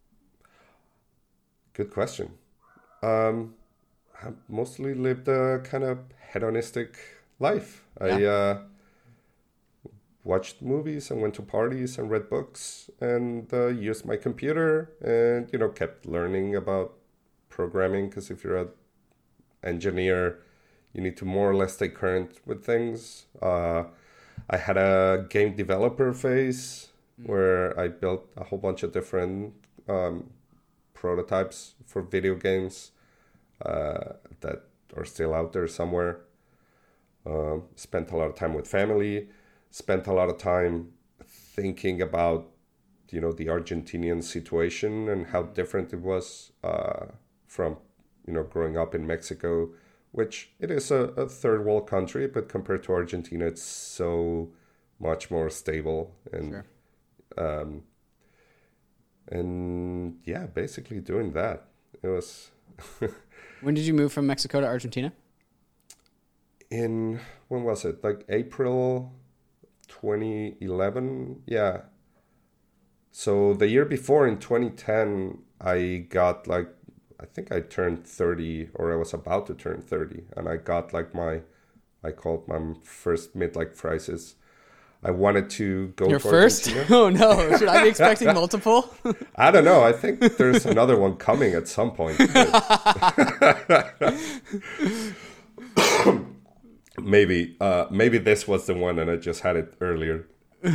Good question. Um, I mostly lived a kind of hedonistic life. I Yeah. uh, watched movies and went to parties and read books and uh, used my computer and, you know, kept learning about programming because if you're an engineer, you need to more or less stay current with things. Uh, I had a game developer phase where I built a whole bunch of different um, prototypes for video games uh, that are still out there somewhere. Um, spent a lot of time with family. Spent a lot of time thinking about, you know, the Argentinian situation and how different it was uh, from, you know, growing up in Mexico, which it is a, a third world country, but compared to Argentina, it's so much more stable and. Sure. Um, and yeah, basically doing that. It was When did you move from Mexico to Argentina? in, when was it? Like April twenty eleven? Yeah. So the year before in twenty ten, I got like, I think I turned thirty or I was about to turn thirty. And I got like my, I called my first midlife crisis. I wanted to go Your to first? Argentina. Oh no! Should I be expecting multiple? I don't know. I think there's another one coming at some point. maybe, uh, maybe this was the one, and I just had it earlier.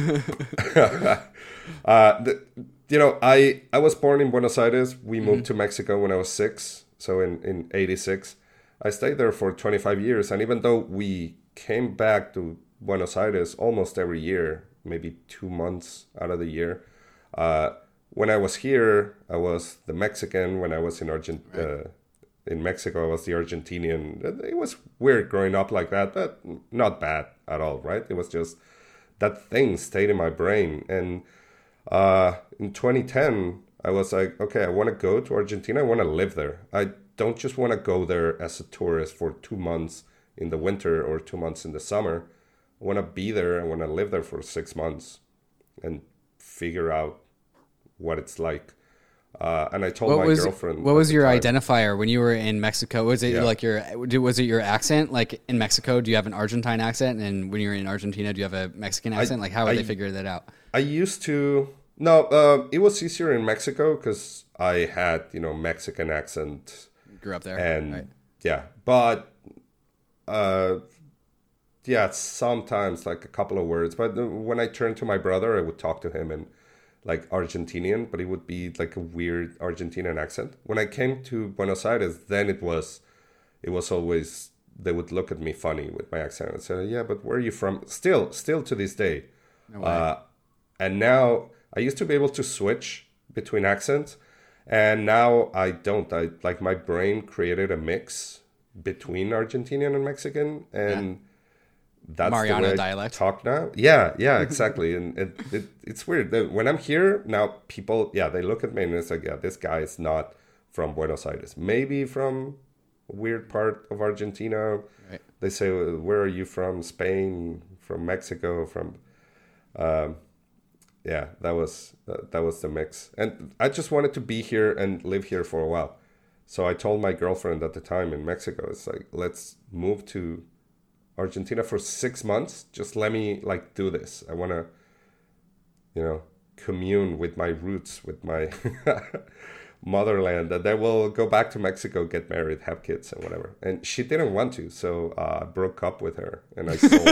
uh, the, you know, I I was born in Buenos Aires. We moved mm-hmm. to Mexico when I was six, so in in eighty-six. I stayed there for twenty-five years, and even though we came back to Buenos Aires almost every year, maybe two months out of the year. Uh, when I was here, I was the Mexican. When I was in Argent, right. uh, in Mexico, I was the Argentinian. It was weird growing up like that, but not bad at all, right? It was just that thing stayed in my brain. And uh, in twenty ten, I was like, okay, I want to go to Argentina. I want to live there. I don't just want to go there as a tourist for two months in the winter or two months in the summer. I want to be there. I want to live there for six months and figure out what it's like. Uh, and I told what my was, girlfriend. What was your time, identifier when you were in Mexico? Was it yeah. like your, was it your accent? Like in Mexico, do you have an Argentine accent? And when you're in Argentina, do you have a Mexican accent? I, like how would I, they figure that out? I used to, no, uh, it was easier in Mexico because I had, you know, Mexican accent. Grew up there. And right. yeah, but, uh, yeah, sometimes like a couple of words. But when I turned to my brother, I would talk to him in like Argentinian, but it would be like a weird Argentinian accent. When I came to Buenos Aires, then it was, it was always, they would look at me funny with my accent and say, yeah, but where are you from? Still, still to this day. No way. Uh, and now I used to be able to switch between accents, and now I don't. I like my brain created a mix between Argentinian and Mexican, and. Yeah. That's Mariano the way dialect. I talk now. Yeah, yeah, exactly. And it, it it's weird. When I'm here now, people, yeah, they look at me and it's like, yeah, this guy is not from Buenos Aires. Maybe from a weird part of Argentina. Right. They say, where are you from? Spain, from Mexico, from... Um, yeah, that was uh, that was the mix. And I just wanted to be here and live here for a while. So I told my girlfriend at the time in Mexico, it's like, let's move to Argentina for six months. Just let me like do this. I want to, you know, commune with my roots, with my motherland. And then we'll go back to Mexico, get married, have kids, and whatever. And she didn't want to, so uh, I broke up with her, and I sold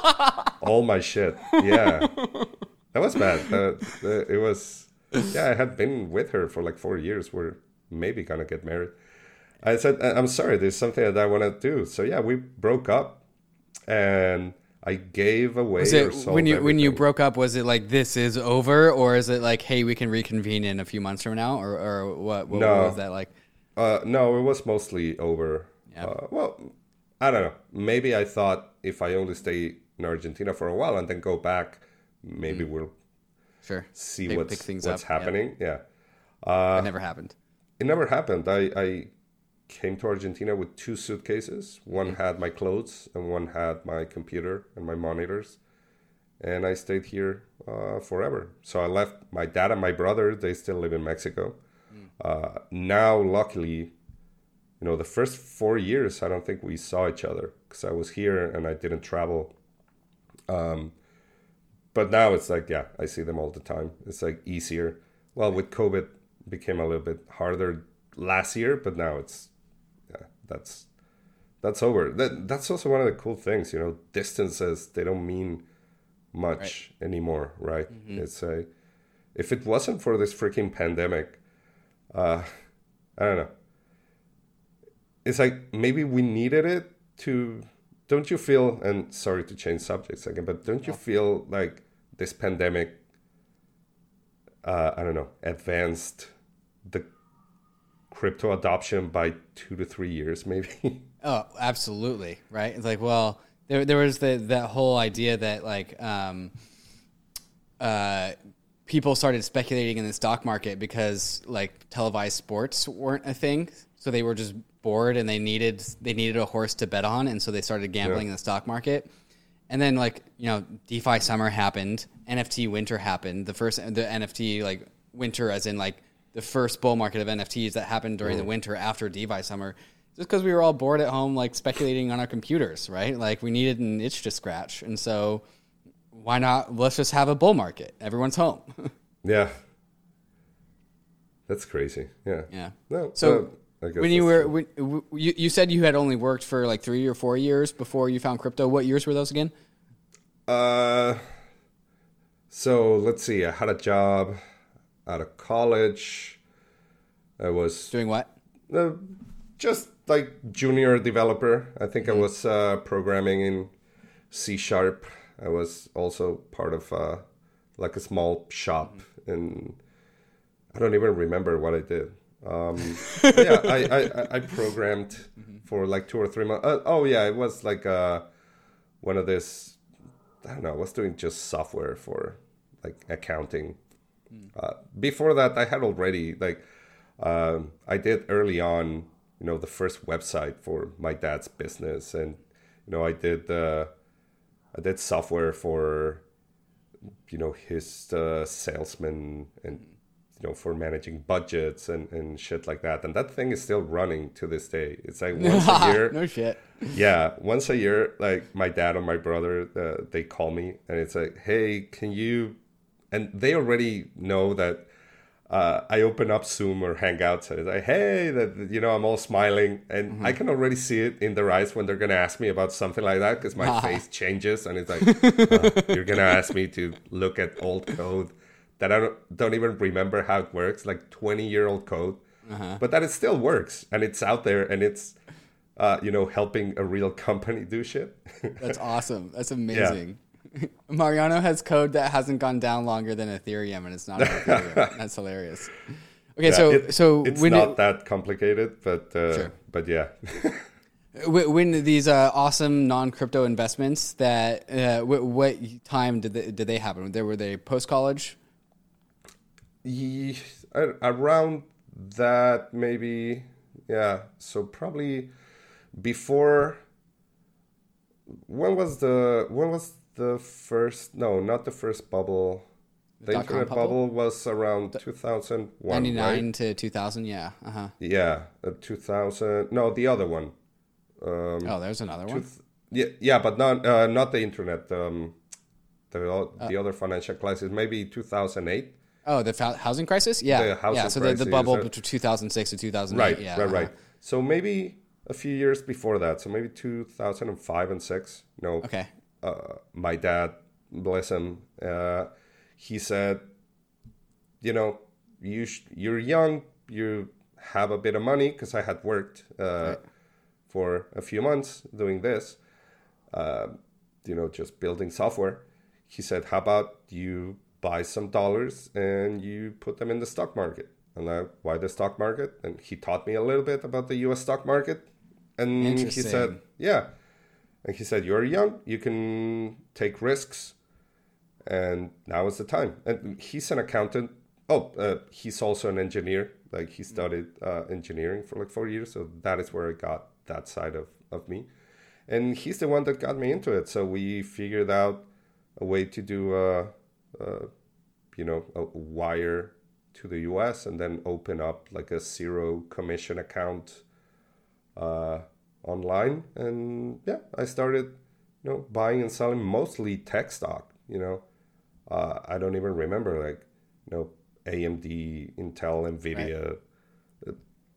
all my shit. Yeah, that was bad. Uh, uh, it was. Yeah, I had been with her for like four years. We're maybe gonna get married. I said, I'm sorry. There's something that I want to do. So yeah, we broke up. And I gave away Was it or sold when you when you everything. broke up? Was it like this is over, or is it like hey we can reconvene in a few months from now, or or what? What, No. what was that like? Uh, no, it was mostly over. Yeah. Uh, well, I don't know. Maybe I thought if I only stay in Argentina for a while and then go back, maybe we'll Sure. see Pick- what's pick things what's up. Yep. happening. Yeah. It never happened. It never happened. I, I came to Argentina with two suitcases. One had my clothes and one had my computer and my monitors. And I stayed here uh, forever. So I left my dad and my brother. They still live in Mexico. Uh, now, luckily, you know, the first four years, I don't think we saw each other because I was here and I didn't travel. Um, but now it's like, yeah, I see them all the time. It's like easier. Well, with COVID, it became a little bit harder last year, but now it's, yeah, that's that's over. That that's also one of the cool things, you know, distances, they don't mean much right. anymore, right? Mm-hmm. It's a, if it wasn't for this freaking pandemic, uh, I don't know. It's like maybe we needed it to, don't you feel, and sorry to change subjects again, but don't you feel like this pandemic, uh, I don't know, advanced the crypto adoption by two to three years maybe? Oh, absolutely. Right. It's like, well, there there was the that whole idea that like um, uh, people started speculating in the stock market because like televised sports weren't a thing. So they were just bored and they needed they needed a horse to bet on, and so they started gambling yeah. in the stock market. And then like, you know, DeFi summer happened, N F T winter happened, the first the N F T like winter as in like the first bull market of N F Ts that happened during mm. the winter after DeFi summer. Just because we were all bored at home, like speculating on our computers, right? Like we needed an itch to scratch. And so why not, let's just have a bull market. Everyone's home. Yeah. That's crazy. Yeah. Yeah. No, so no, I guess when you were, when, you, you said you had only worked for like three or four years before you found crypto. What years were those again? Uh, so let's see. I had a job out of college. I was doing what? Uh, just like junior developer. I think Mm-hmm. I was uh, programming in C Sharp. I was also part of uh, like a small shop, mm-hmm. and I don't even remember what I did. Um, yeah, I, I, I programmed mm-hmm. for like two or three months. Uh, oh yeah, it was like uh, one of this, I don't know, I was doing just software for like accounting. Mm. Uh, before that, I had already like, um, I did early on, you know, the first website for my dad's business. And, you know, I did, uh, I did software for, you know, his uh, salesmen and, you know, for managing budgets and, and shit like that. And that thing is still running to this day. It's like once a year. No shit. Yeah. Once a year, like my dad or my brother, uh, they call me and it's like, hey, can you, and they already know that uh, I open up Zoom or Hangouts and it's like, hey, that, you know, I'm all smiling and mm-hmm. I can already see it in their eyes when they're going to ask me about something like that because my face changes and it's like, uh, you're going to ask me to look at old code that I don't, don't even remember how it works, like twenty year old code, uh-huh. but that it still works and it's out there and it's, uh, you know, helping a real company do shit. That's awesome. That's amazing. Yeah. Mariano has code that hasn't gone down longer than Ethereum, and it's not on Ethereum. That's hilarious. Okay, yeah, so it, so it's when not it, that complicated, but uh, sure. but yeah. When these uh, awesome non-crypto investments that uh, what, what time did they, did they happen? There were they post college? Yeah, around that maybe, yeah. So probably before. When was the when was the first? No, not the first bubble. The, the internet bubble? bubble was around two thousand one, ninety-nine right? to two thousand. Yeah. Uh huh. Yeah, uh, two thousand. No, the other one. Um, oh, there's another one. Th- yeah, yeah, but not uh, not the internet. Um, the the uh, other financial crisis, maybe two thousand eight. Oh, the fa- housing crisis. Yeah, the housing yeah. So crisis, the, the bubble between two thousand six and two thousand eight. Right, yeah, right, uh-huh. right. So maybe a few years before that. So maybe two thousand five and six. You know. Okay. Uh, my dad, bless him, uh, he said, you know, you sh- you're young, you have a bit of money, because I had worked uh, right. for a few months doing this. Uh, you know, just building software. He said, how about you buy some dollars and you put them in the stock market? And I, why the stock market? And he taught me a little bit about the U S stock market. And he said, yeah. And he said, you're young, you can take risks. And now is the time. And he's an accountant. Oh, uh, he's also an engineer. Like he studied uh, engineering for like four years. So that is where I got that side of, of me. And he's the one that got me into it. So we figured out a way to do, a, a, you know, a wire to the U S and then open up like a zero commission account uh, online. And yeah, I started, you know, buying and selling mostly tech stock, you know. Uh, I don't even remember like, you know, A M D, Intel, NVIDIA, right.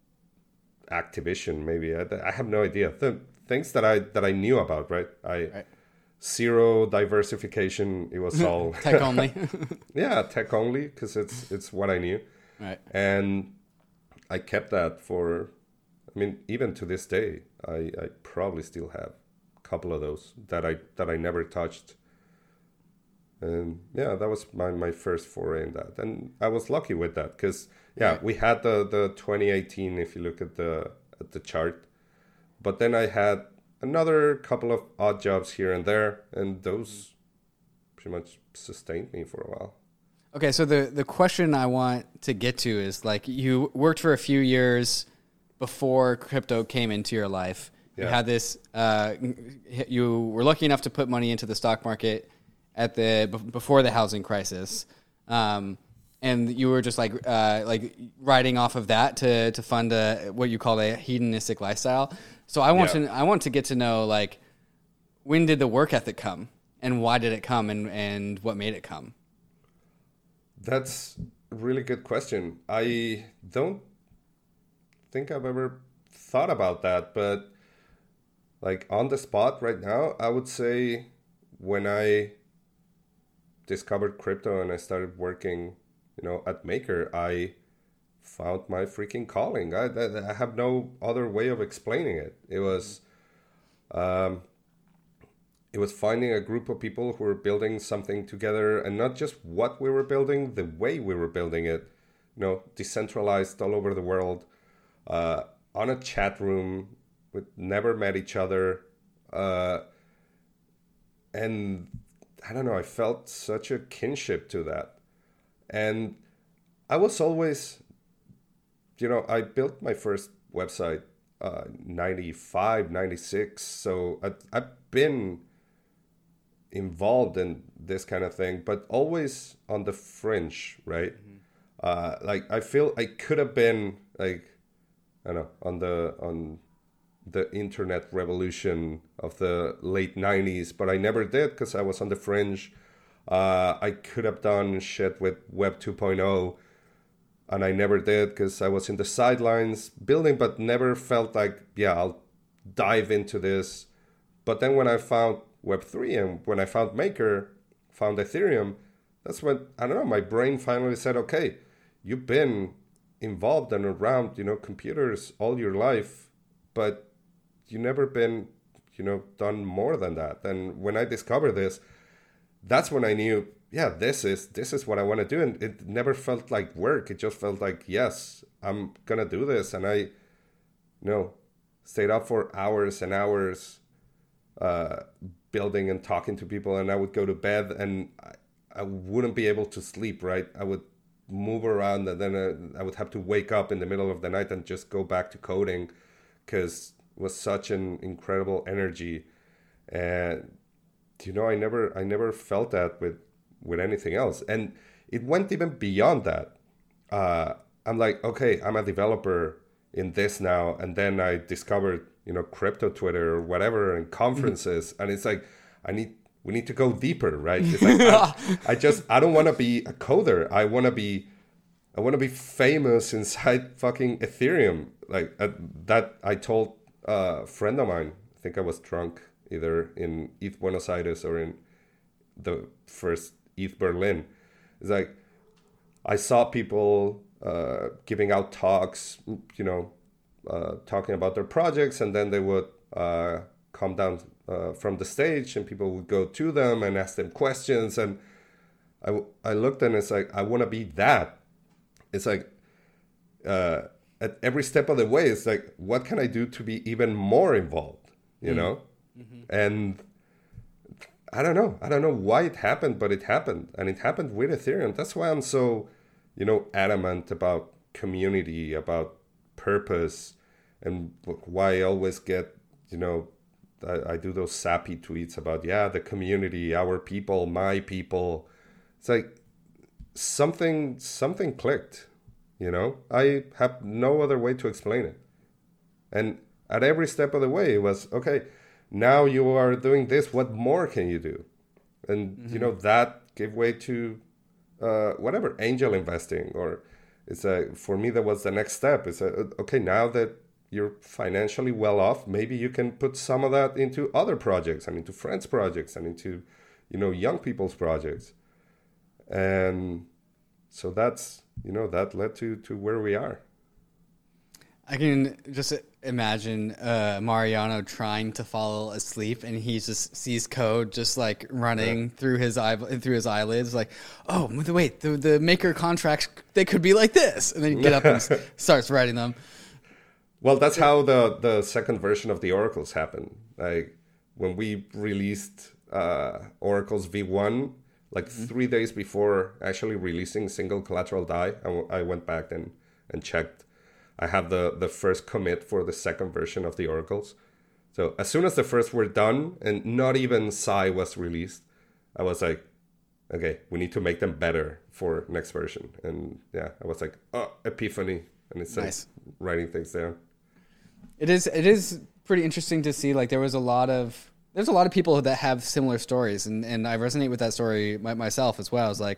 Activision, maybe. I, I have no idea. The things that I that I knew about, right? I right. Zero diversification. It was all tech only. Yeah, tech only because it's it's what I knew. Right. And I kept that for. I mean, even to this day, I, I probably still have a couple of those that I that I never touched. And yeah, that was my, my first foray in that. And I was lucky with that because, yeah, we had the, the twenty eighteen, if you look at the at the chart. But then I had another couple of odd jobs here and there, and those pretty much sustained me for a while. Okay, so the, the question I want to get to is, like, you worked for a few years before crypto came into your life. Yeah. You had this, uh, you were lucky enough to put money into the stock market at the before the housing crisis, um, and you were just like uh, like riding off of that to to fund a, what you call a hedonistic lifestyle. So I want yeah. to I want to get to know, like, when did the work ethic come, and why did it come, and, and what made it come? That's a really good question. I don't think I've ever thought about that, but like on the spot right now, I would say when I discovered crypto and I started working, you know, at Maker, I found my freaking calling. I, I have no other way of explaining it. It was, um, it was finding a group of people who were building something together, and not just what we were building, the way we were building it. You know, decentralized all over the world, uh, on a chat room, we never met each other, uh, and I don't know, I felt such a kinship to that. And I was always, you know, I built my first website uh, ninety-five, ninety-six. So I, I've been involved in this kind of thing, but always on the fringe, right? Mm-hmm. Uh, like I feel I could have been like, I don't know, on the, on the internet revolution of the late nineties, but I never did because I was on the fringe. Uh, I could have done shit with Web two point oh, and I never did because I was in the sidelines building, but never felt like, yeah, I'll dive into this. But then when I found Web three and when I found Maker, found Ethereum, that's when, I don't know, my brain finally said, okay, you've been involved and around, you know, computers all your life, but you never been, you know, done more than that. And when I discovered this, that's when I knew, yeah, this is this is what I want to do. And it never felt like work. It just felt like, yes, I'm gonna do this. And I, you know, stayed up for hours and hours, uh, building and talking to people. And I would go to bed and I, I wouldn't be able to sleep. Right, I would move around, and then uh, I would have to wake up in the middle of the night and just go back to coding because was such an incredible energy. And you know, I never I never felt that with with anything else. And it went even beyond that. uh I'm like, okay, I'm a developer in this now, and then I discovered, you know, crypto Twitter or whatever, and conferences. Mm-hmm. And it's like, I need we need to go deeper, right? It's like I, I just I don't want to be a coder. I want to be I want to be famous inside fucking Ethereum. Like uh, that I told a friend of mine, I think I was drunk either in E T H Buenos Aires or in the first E T H Berlin. It's like, I saw people uh, giving out talks, you know, uh, talking about their projects, and then they would uh, come down uh, from the stage, and people would go to them and ask them questions. And I, I looked and it's like, I want to be that. It's like, uh, at every step of the way, it's like, what can I do to be even more involved, you mm. know? Mm-hmm. And I don't know. I don't know why it happened, but it happened. And it happened with Ethereum. That's why I'm so, you know, adamant about community, about purpose, and why I always get, you know, I, I do those sappy tweets about, yeah, the community, our people, my people. It's like something, something clicked, you know? I have no other way to explain it. And at every step of the way, it was, okay, now you are doing this. What more can you do? And, mm-hmm. you know, that gave way to uh, whatever, angel investing. Or it's a, for me, that was the next step. It's a, okay, now that you're financially well off, maybe you can put some of that into other projects and into friends' projects and into, you know, young people's projects. And so that's, you know, that led to, to where we are. I can just imagine uh, Mariano trying to fall asleep, and he just sees code just like running yeah. through his eye through his eyelids, like, oh wait, the the maker contracts, they could be like this, and then you get up and starts writing them. Well, that's how the the second version of the oracles happened. Like when we released uh, Oracles V one, like mm-hmm. three days before actually releasing single collateral D A I, I, w- I went back and and checked. I have the, the first commit for the second version of the oracles. So as soon as the first were done and not even Psi was released, I was like, okay, we need to make them better for next version. And yeah, I was like, oh, epiphany. And it's nice. Like writing things down. It is, it is pretty interesting to see, like there was a lot of, there's a lot of people that have similar stories. And, and I resonate with that story myself as well. I was like,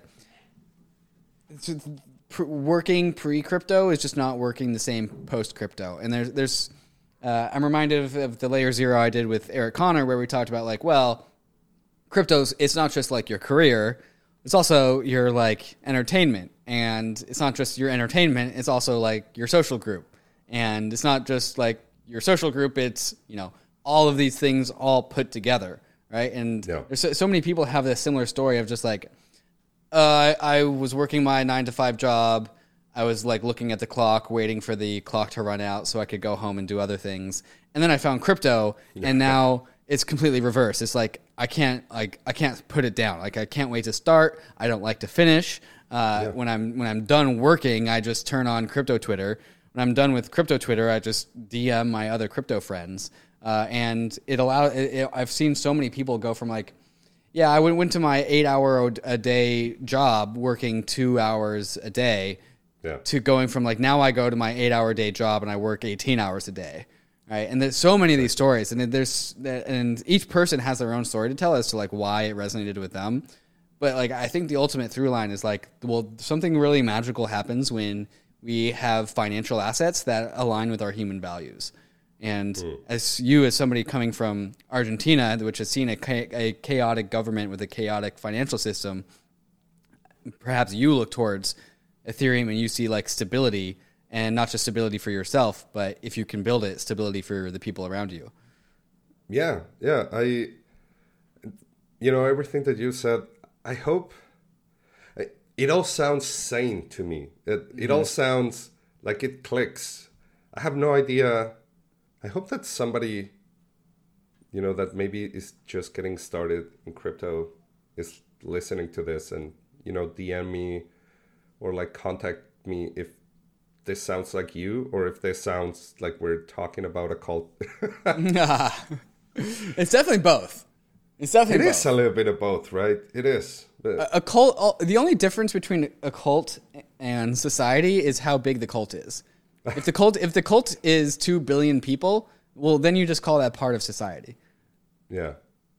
it's just, working pre-crypto is just not working the same post-crypto. And there's, there's, uh, I'm reminded of, of the Layer Zero I did with Eric Connor, where we talked about like, well, crypto's, it's not just like your career, it's also your like entertainment. And it's not just your entertainment, it's also like your social group. And it's not just like your social group, it's, you know, all of these things all put together, right? And yeah. there's so, so many people have this similar story of just like, Uh, I, I was working my nine to five job. I was like looking at the clock, waiting for the clock to run out so I could go home and do other things. And then I found crypto, and now it's completely reversed. It's like I can't like I can't put it down. Like I can't wait to start. I don't like to finish. Uh, yeah. When I'm when I'm done working, I just turn on crypto Twitter. When I'm done with crypto Twitter, I just D M my other crypto friends. Uh, and it allow. It, it, I've seen so many people go from like. Yeah, I went, went to my eight-hour a day job, working two hours a day, yeah. to going from like now I go to my eight-hour day job and I work eighteen hours a day, right? And there's so many of these stories, and there's and each person has their own story to tell as to like why it resonated with them. But like I think the ultimate through line is like, well, something really magical happens when we have financial assets that align with our human values. And mm. as you, as somebody coming from Argentina, which has seen a, a chaotic government with a chaotic financial system, perhaps you look towards Ethereum and you see like stability, and not just stability for yourself, but if you can build it, stability for the people around you. Yeah, yeah. I, you know, everything that you said, I hope it all sounds sane to me. It, it mm. all sounds like it clicks. I have no idea. I hope that somebody, you know, that maybe is just getting started in crypto is listening to this and, you know, D M me or like contact me if this sounds like you or if this sounds like we're talking about a cult. Nah. It's definitely both. It's definitely It both. is a little bit of both, right? It is. A, a cult, the only difference between a cult and society is how big the cult is. If the cult if the cult is two billion people, well, then you just call that part of society. Yeah.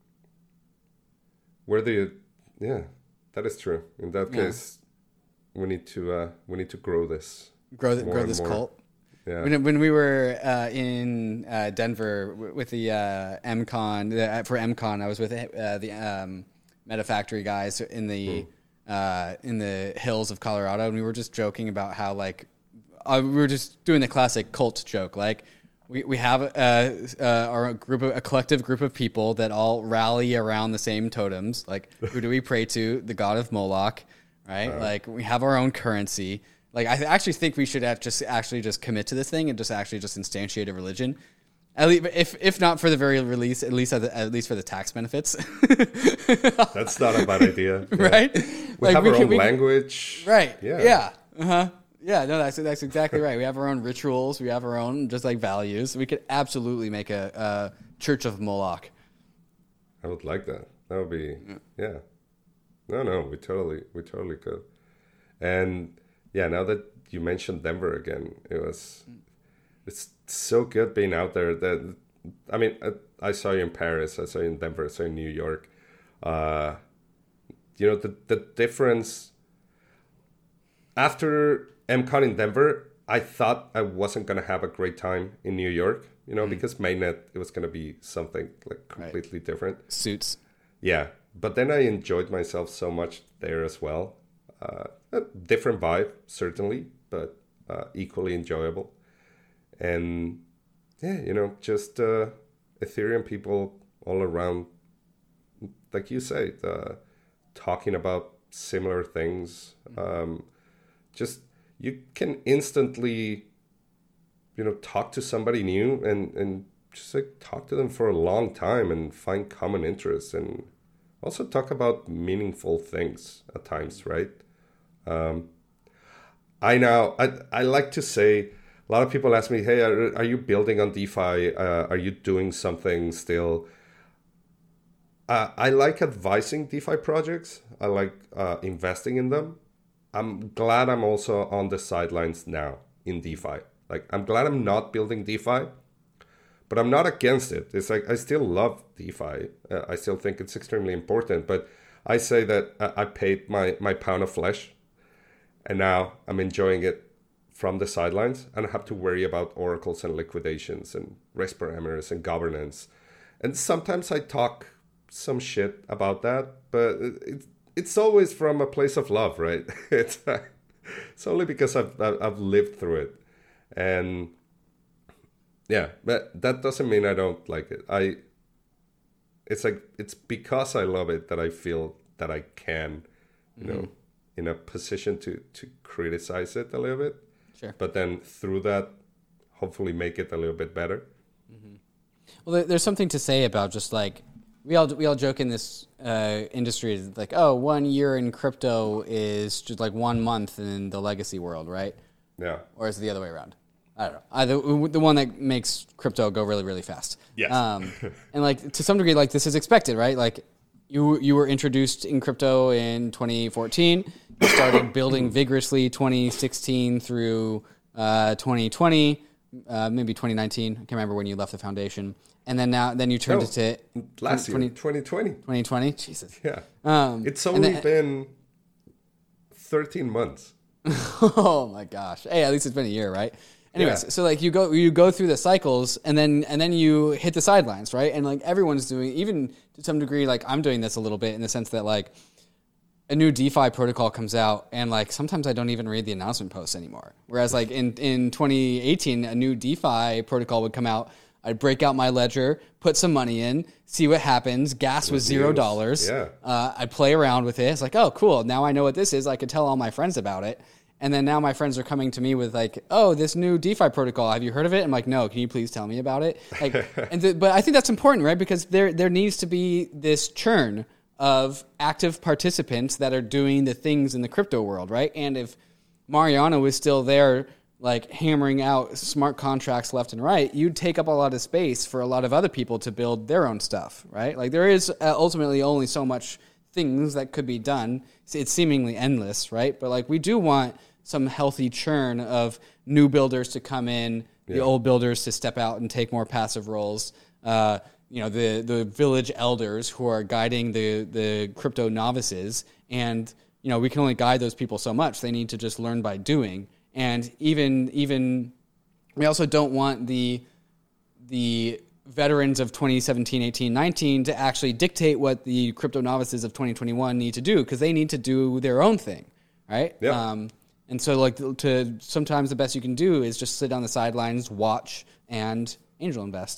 Where the yeah, that is true. In that Yeah. case, we need to uh, we need to grow this. Grow the, more grow and this more. cult. Yeah. When, when we were uh, in uh, Denver w- with the uh, MCon uh, for MCon, I was with uh, the um, Metafactory guys in the mm. uh, in the hills of Colorado, and we were just joking about how like uh, we were just doing the classic cult joke, like, We we have uh, uh, our group of, a collective group of people that all rally around the same totems. Like, who do we pray to? The god of Moloch, right? Uh, like, we have our own currency. Like, I th- actually think we should have just actually just commit to this thing and just actually just instantiate a religion. At least, if if not for the very release, at least at, the, at least for the tax benefits. That's not a bad idea, yeah. Right? We like have we our can, own we, language, right? Yeah, yeah, uh huh. Yeah, no, that's that's exactly right. We have our own rituals. We have our own just like values. We could absolutely make a, a Church of Moloch. I would like that. That would be yeah. yeah. No, no, we totally we totally could. And yeah, now that you mentioned Denver again, it was it's so good being out there. That I mean, I, I saw you in Paris. I saw you in Denver. I saw you in New York. Uh, you know the the difference after MCon in Denver, I thought I wasn't going to have a great time in New York, you know, mm. because Mainnet, it was going to be something like completely right. different. Suits. Yeah. But then I enjoyed myself so much there as well. Uh, a different vibe, certainly, but uh, equally enjoyable. And yeah, you know, just uh, Ethereum people all around, like you say, uh, talking about similar things. Um, just... You can instantly, you know, talk to somebody new and, and just like talk to them for a long time and find common interests and also talk about meaningful things at times, right? Um, I now, I, I like to say, a lot of people ask me, hey, are, are you building on DeFi? Uh, are you doing something still? Uh, I like advising DeFi projects. I like uh, investing in them. I'm glad I'm also on the sidelines now in DeFi. Like, I'm glad I'm not building DeFi, but I'm not against it. It's like, I still love DeFi. Uh, I still think it's extremely important, but I say that I paid my, my pound of flesh and now I'm enjoying it from the sidelines. I don't have to worry about oracles and liquidations and risk parameters and governance. And sometimes I talk some shit about that, but it's, It's always from a place of love, right? It's it's only because I've I've lived through it, and yeah, but that doesn't mean I don't like it. I it's like it's because I love it that I feel that I can, you mm-hmm. know, in a position to to criticize it a little bit. Sure. But then through that, hopefully make it a little bit better. Mm-hmm. Well, there's something to say about just like. We all we all joke in this uh, industry like, oh, one year in crypto is just like one month in the legacy world, right? Yeah. Or is it the other way around? I don't know. I, the, the one that makes crypto go really, really fast. Yes. Um, and like to some degree, like this is expected, right? Like you you were introduced in crypto in twenty fourteen. You started building vigorously twenty sixteen through uh, twenty twenty, uh, maybe twenty nineteen. I can't remember when you left the foundation. And then now, then you turned no, it to last year, twenty twenty. twenty twenty, Jesus. Yeah, um, it's only then, been thirteen months. Oh my gosh! Hey, at least it's been a year, right? Anyways, yeah. So like you go, you go through the cycles, and then and then you hit the sidelines, right? And like everyone's doing, even to some degree, like I'm doing this a little bit in the sense that like a new DeFi protocol comes out, and like sometimes I don't even read the announcement posts anymore. Whereas like in in twenty eighteen, a new DeFi protocol would come out. I'd break out my ledger, put some money in, see what happens. Gas was zero dollars. Yeah. Uh, I'd play around with it. It's like, oh, cool. Now I know what this is. I could tell all my friends about it. And then now my friends are coming to me with like, oh, this new DeFi protocol. Have you heard of it? I'm like, no. Can you please tell me about it? Like, and th- but I think that's important, right? Because there there needs to be this churn of active participants that are doing the things in the crypto world, right? And if Mariano is still there, like hammering out smart contracts left and right, you'd take up a lot of space for a lot of other people to build their own stuff, right? Like there is uh, ultimately only so much things that could be done. It's seemingly endless, right? But like we do want some healthy churn of new builders to come in, yeah. the old builders to step out and take more passive roles. Uh, you know, the the village elders who are guiding the the crypto novices, and you know we can only guide those people so much. They need to just learn by doing. And even even we also don't want the the veterans of twenty seventeen, eighteen, nineteen to actually dictate what the crypto novices of twenty twenty-one need to do, because they need to do their own thing, right? Yeah. Um, And so, like, to sometimes the best you can do is just sit on the sidelines, watch, and angel invest.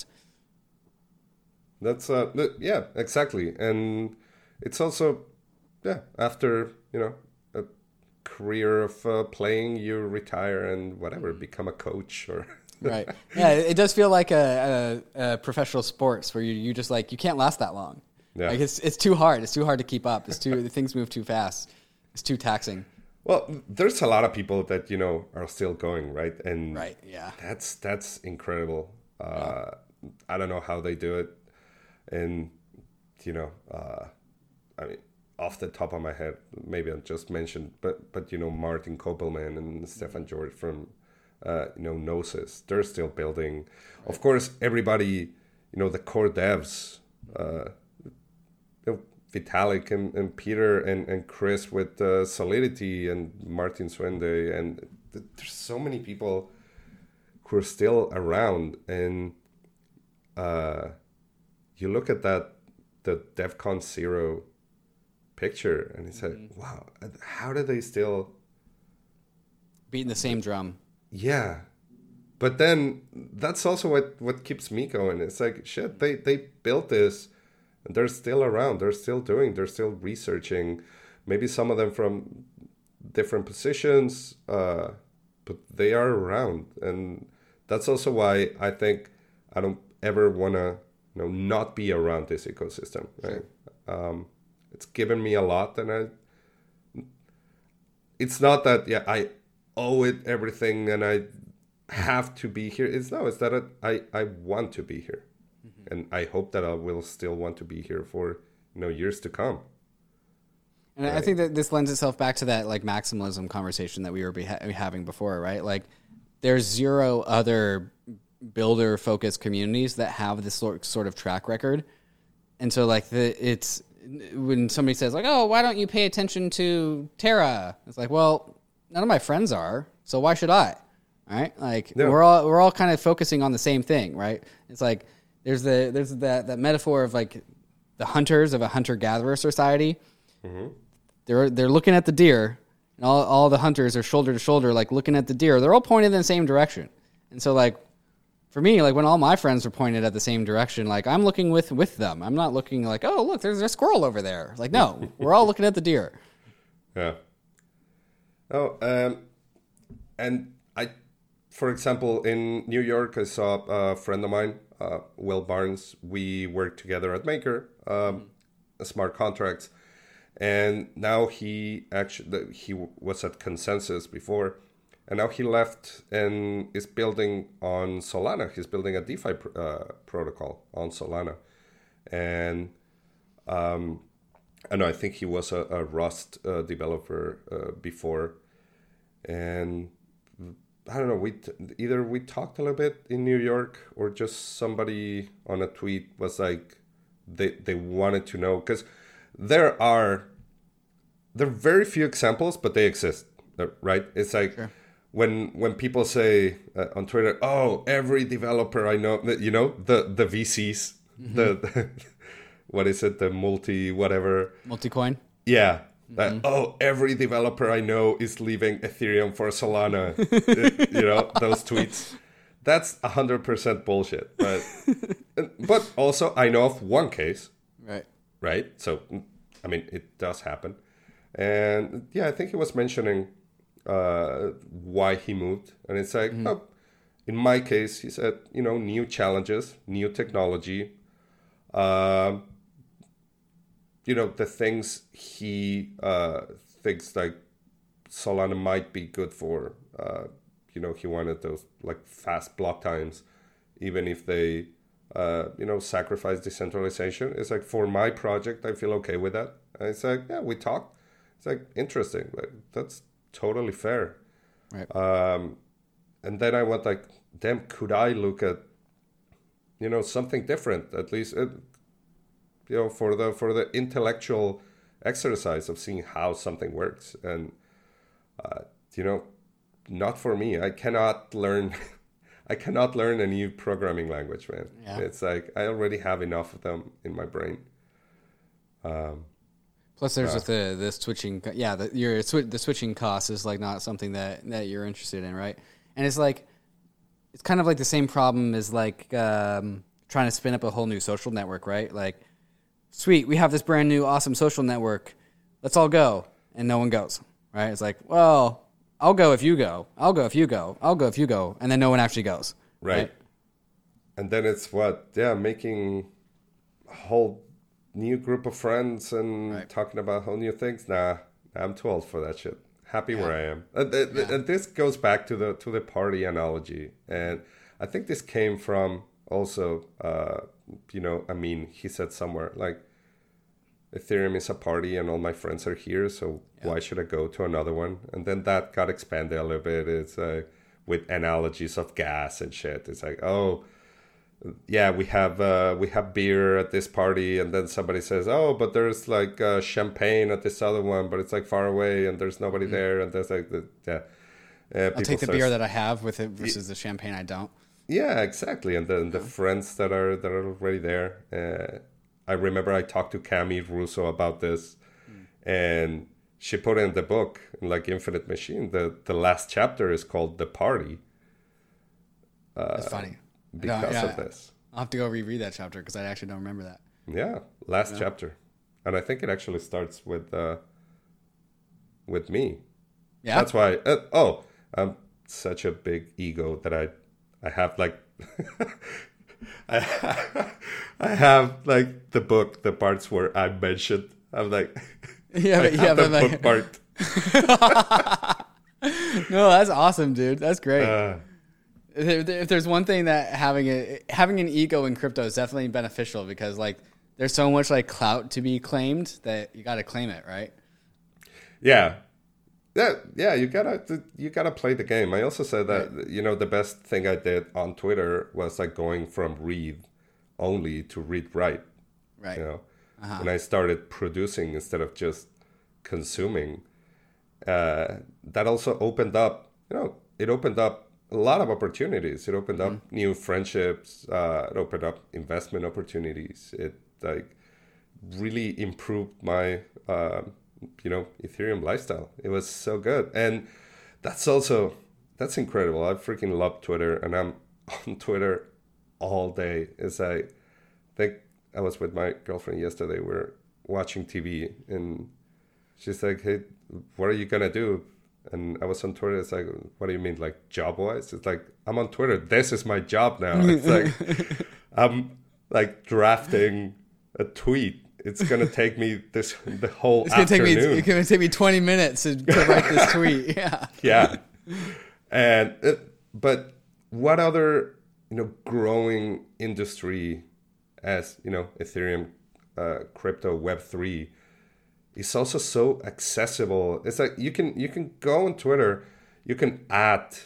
That's uh, yeah, exactly. And it's also, yeah, after, you know, a career of uh, playing, you retire and whatever, become a coach or. Right. Yeah, it does feel like a, a, a professional sports where you you just like you can't last that long. Yeah. Like it's it's too hard. It's too hard to keep up. It's too things move too fast. It's too taxing. Well, there's a lot of people that, you know, are still going, right? And right, yeah. That's that's incredible. Uh, yeah. I don't know how they do it. And, you know, uh, I mean, off the top of my head, maybe I just mentioned, but, but you know, Martin Kopelman and Stefan George from, uh, you know, Gnosis, they're still building. Right. Of course, everybody, you know, the core devs, uh, you know, Vitalik and, and Peter and, and Chris with uh, Solidity and Martin Swende. And th- there's so many people who are still around. And uh, you look at that, the DEFCON Zero picture, and it's mm-hmm. like, wow, how do they still... beating the same drum. Yeah. But then that's also what, what keeps me going. It's like, shit, they, they built this... and they're still around. They're still doing. They're still researching. Maybe some of them from different positions, uh, but they are around. And that's also why I think I don't ever want to, you know, not be around this ecosystem. Right? Sure. Um, it's given me a lot, and I. It's not that yeah I owe it everything and I have to be here. It's no. It's that I I want to be here. And I hope that I will still want to be here for, you know, years to come. And right. I think that this lends itself back to that like maximalism conversation that we were beha- having before, right? Like, there's zero other builder-focused communities that have this sort sort of track record, and so like the it's when somebody says like, "Oh, why don't you pay attention to Terra?" It's like, well, none of my friends are, so why should I? Right? Like no. we're all we're all kind of focusing on the same thing, right? It's like. There's the there's that, that metaphor of like the hunters of a hunter-gatherer society. Mm-hmm. They're they're looking at the deer, and all all the hunters are shoulder to shoulder, like looking at the deer. They're all pointed in the same direction. And so, like for me, like when all my friends are pointed at the same direction, like I'm looking with with them. I'm not looking like, oh look, there's a squirrel over there. Like no, we're all looking at the deer. Yeah. Oh, um, and I, for example, in New York, I saw a friend of mine. Uh, Will Barnes, we worked together at Maker, um, smart contracts, and now he actually he was at Consensus before, and now he left and is building on Solana. He's building a DeFi pr- uh, protocol on Solana, and um, I know I think he was a, a Rust uh, developer uh, before, and. I don't know, we t- either we talked a little bit in New York or just somebody on a tweet was like, they, they wanted to know, because there are, there are very few examples, but they exist, right? It's like sure. when when people say uh, on Twitter, oh, every developer I know, you know, the, the V Cs, mm-hmm. the, the, what is it, the multi whatever. Multi-coin? Yeah. Mm-hmm. Uh, oh, every developer I know is leaving Ethereum for Solana. You know, those tweets. That's one hundred percent bullshit. But, but also, I know of one case. Right. Right? So, I mean, it does happen. And, yeah, I think he was mentioning uh, why he moved. And it's like, mm-hmm. oh, in my case, he said, you know, new challenges, new technology. Um... You know, the things he uh, thinks like Solana might be good for. Uh, you know, he wanted those like fast block times, even if they, uh, you know, sacrifice decentralization. It's like, for my project, I feel okay with that. And it's like, yeah, we talked. It's like, interesting. Like, that's totally fair. Right. Um, and then I went like, damn, could I look at, you know, something different? At least... It, you know, for the for the intellectual exercise of seeing how something works. And, uh, you know, not for me. I cannot learn, I cannot learn a new programming language, man. Yeah. It's like, I already have enough of them in my brain. Um, Plus, there's uh, the the switching. Yeah, the your the switching cost is like not something that, that you're interested in, right? And it's like it's kind of like the same problem as like um, trying to spin up a whole new social network, right? Like, sweet, we have this brand new awesome social network. Let's all go, and no one goes, right? It's like, well, I'll go if you go. I'll go if you go. I'll go if you go, and then no one actually goes, right? right? And then it's what, yeah, making a whole new group of friends and right. talking about whole new things. Nah, I'm too old for that shit. Happy yeah. where I am. And, yeah. and this goes back to the to the party analogy. And I think this came from also, uh, you know, I mean, he said somewhere like, Ethereum is a party and all my friends are here, so yeah. why should I go to another one? And then that got expanded a little bit. It's uh, with analogies of gas and shit. It's like, oh, yeah, we have uh, we have beer at this party, and then somebody says, oh, but there's like uh, champagne at this other one, but it's like far away, and there's nobody mm-hmm. there, and there's like the yeah. Uh, I'll take the start... beer that I have with it versus the champagne I don't. Yeah, exactly, and then the friends that are that are already there. Uh, I remember I talked to Cami Russo about this, mm. and she put in the book, like Infinite Machine, the the last chapter is called The Party. Uh, That's funny. Because no, yeah, of this. I'll have to go reread that chapter because I actually don't remember that. Yeah, last yeah. chapter. And I think it actually starts with uh, with me. Yeah. That's why, uh, oh, I'm such a big ego that I I have like, I, have, I have like the book, the parts where I mentioned, I'm like, yeah, but, yeah, the but book like... part. No, that's awesome, dude. That's great. Uh, If there's one thing that having a having an ego in crypto is definitely beneficial because like there's so much like clout to be claimed that you got to claim it, right? Yeah, yeah, yeah. You gotta you gotta play the game. I also said that right. you know the best thing I did on Twitter was like going from read only to read write. Right. You know, uh-huh. when I started producing instead of just consuming, uh, that also opened up. You know, it opened up a lot of opportunities. It opened up mm-hmm. new friendships. Uh, it opened up investment opportunities. It like really improved my, uh, you know, Ethereum lifestyle. It was so good, and that's also that's incredible. I freaking love Twitter, and I'm on Twitter all day. As I think I was with my girlfriend yesterday. We're watching T V, and she's like, "Hey, what are you gonna do?" And I was on Twitter. It's like, what do you mean, like job wise? It's like, I'm on Twitter. This is my job now. It's like, I'm like drafting a tweet. It's gonna take me this the whole it's gonna afternoon. Take me, it's gonna take me twenty minutes to, to write this tweet. Yeah. Yeah. And it, but what other you know growing industry as you know Ethereum, uh, crypto, Web three. It's also so accessible. It's like you can you can go on Twitter, you can add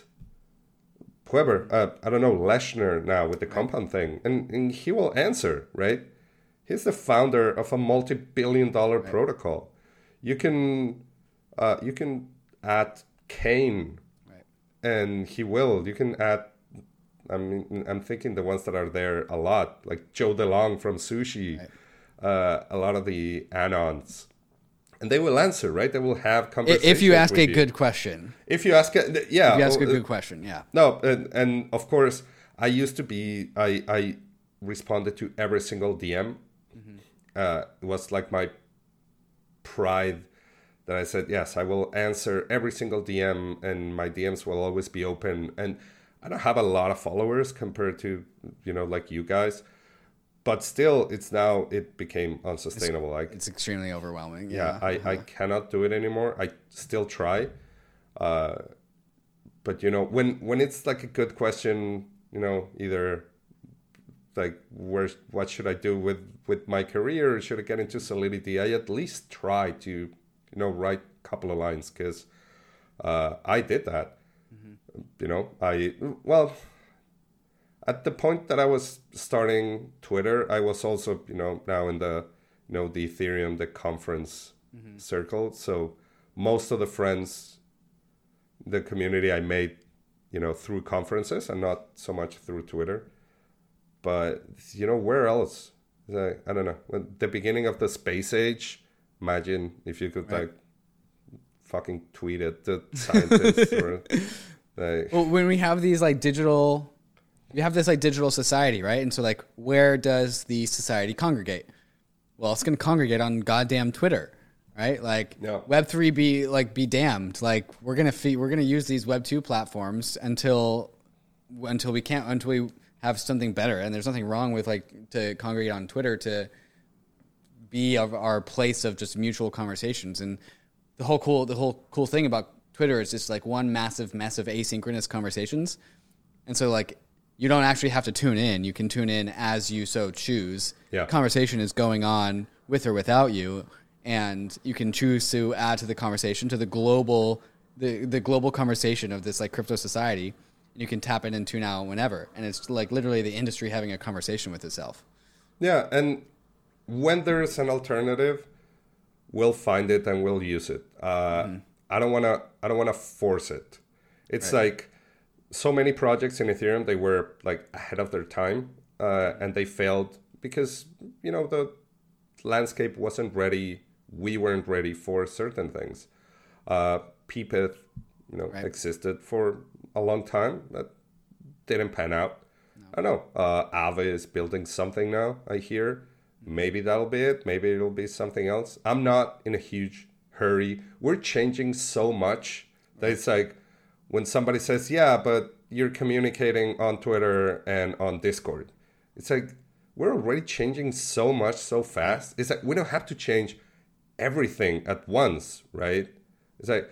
whoever, uh, I don't know, Leshner now with the compound thing, and, and he will answer, right? He's the founder of a multi-billion dollar right. protocol. You can uh, you can add Kane, right. and he will. You can add, I mean, I'm thinking the ones that are there a lot, like Joe DeLong from Sushi, right. uh, a lot of the Anons. And they will answer, right? They will have conversations. If you ask a you. good question. If you ask, a, yeah. If you ask well, a good question, yeah. No, and, and of course, I used to be, I, I responded to every single D M. Mm-hmm. Uh, it was like my pride that I said, yes, I will answer every single D M and my D Ms will always be open. And I don't have a lot of followers compared to, you know, like you guys. But still, it's now, it became unsustainable. It's, it's extremely overwhelming. Yeah, Yeah, I, uh-huh. I cannot do it anymore. I still try. Uh, but, you know, when, when it's like a good question, you know, either like, where, what should I do with, with my career? Should I get into Solidity? I at least try to, you know, write a couple of lines because uh, I did that. Mm-hmm. You know, I, well... At the point that I was starting Twitter, I was also, you know, now in the, you know, the Ethereum, the conference mm-hmm. circle. So most of the friends, the community I made, you know, through conferences and not so much through Twitter. But, you know, where else? I don't know. At the beginning of the space age, Imagine if you could right. like fucking tweet at the scientists or like. Well, when we have these like digital, we have this like digital society, right? And so like, where does the society congregate? Well, it's going to congregate on goddamn Twitter, right? Like no. Web three be like be damned. Like we're gonna fe- we're gonna use these Web two platforms until until we can't until we have something better. And there's nothing wrong with like to congregate on Twitter to be of our place of just mutual conversations. And the whole cool the whole cool thing about Twitter is just like one massive mess of asynchronous conversations. And so like you don't actually have to tune in. You can tune in as you so choose. Yeah. Conversation is going on with or without you, and you can choose to add to the conversation, to the global the the global conversation of this like crypto society. You can tap in and tune out whenever. And it's like literally the industry having a conversation with itself. Yeah, and when there is an alternative, we'll find it and we'll use it. Uh, mm-hmm. I don't want to. I don't want to force it. It's right. like so many projects in Ethereum. They were like ahead of their time, uh, and they failed because you know the landscape wasn't ready. We weren't ready for certain things. Uh, P P I T, you know, right. existed for a long time. That didn't pan out. No. I don't know. Uh, Aave is building something now. I hear. Maybe that'll be it. Maybe it'll be something else. I'm not in a huge hurry. We're changing so much that it's like when somebody says, yeah, but you're communicating on Twitter and on Discord. It's like we're already changing so much so fast. It's like we don't have to change everything at once, right? It's like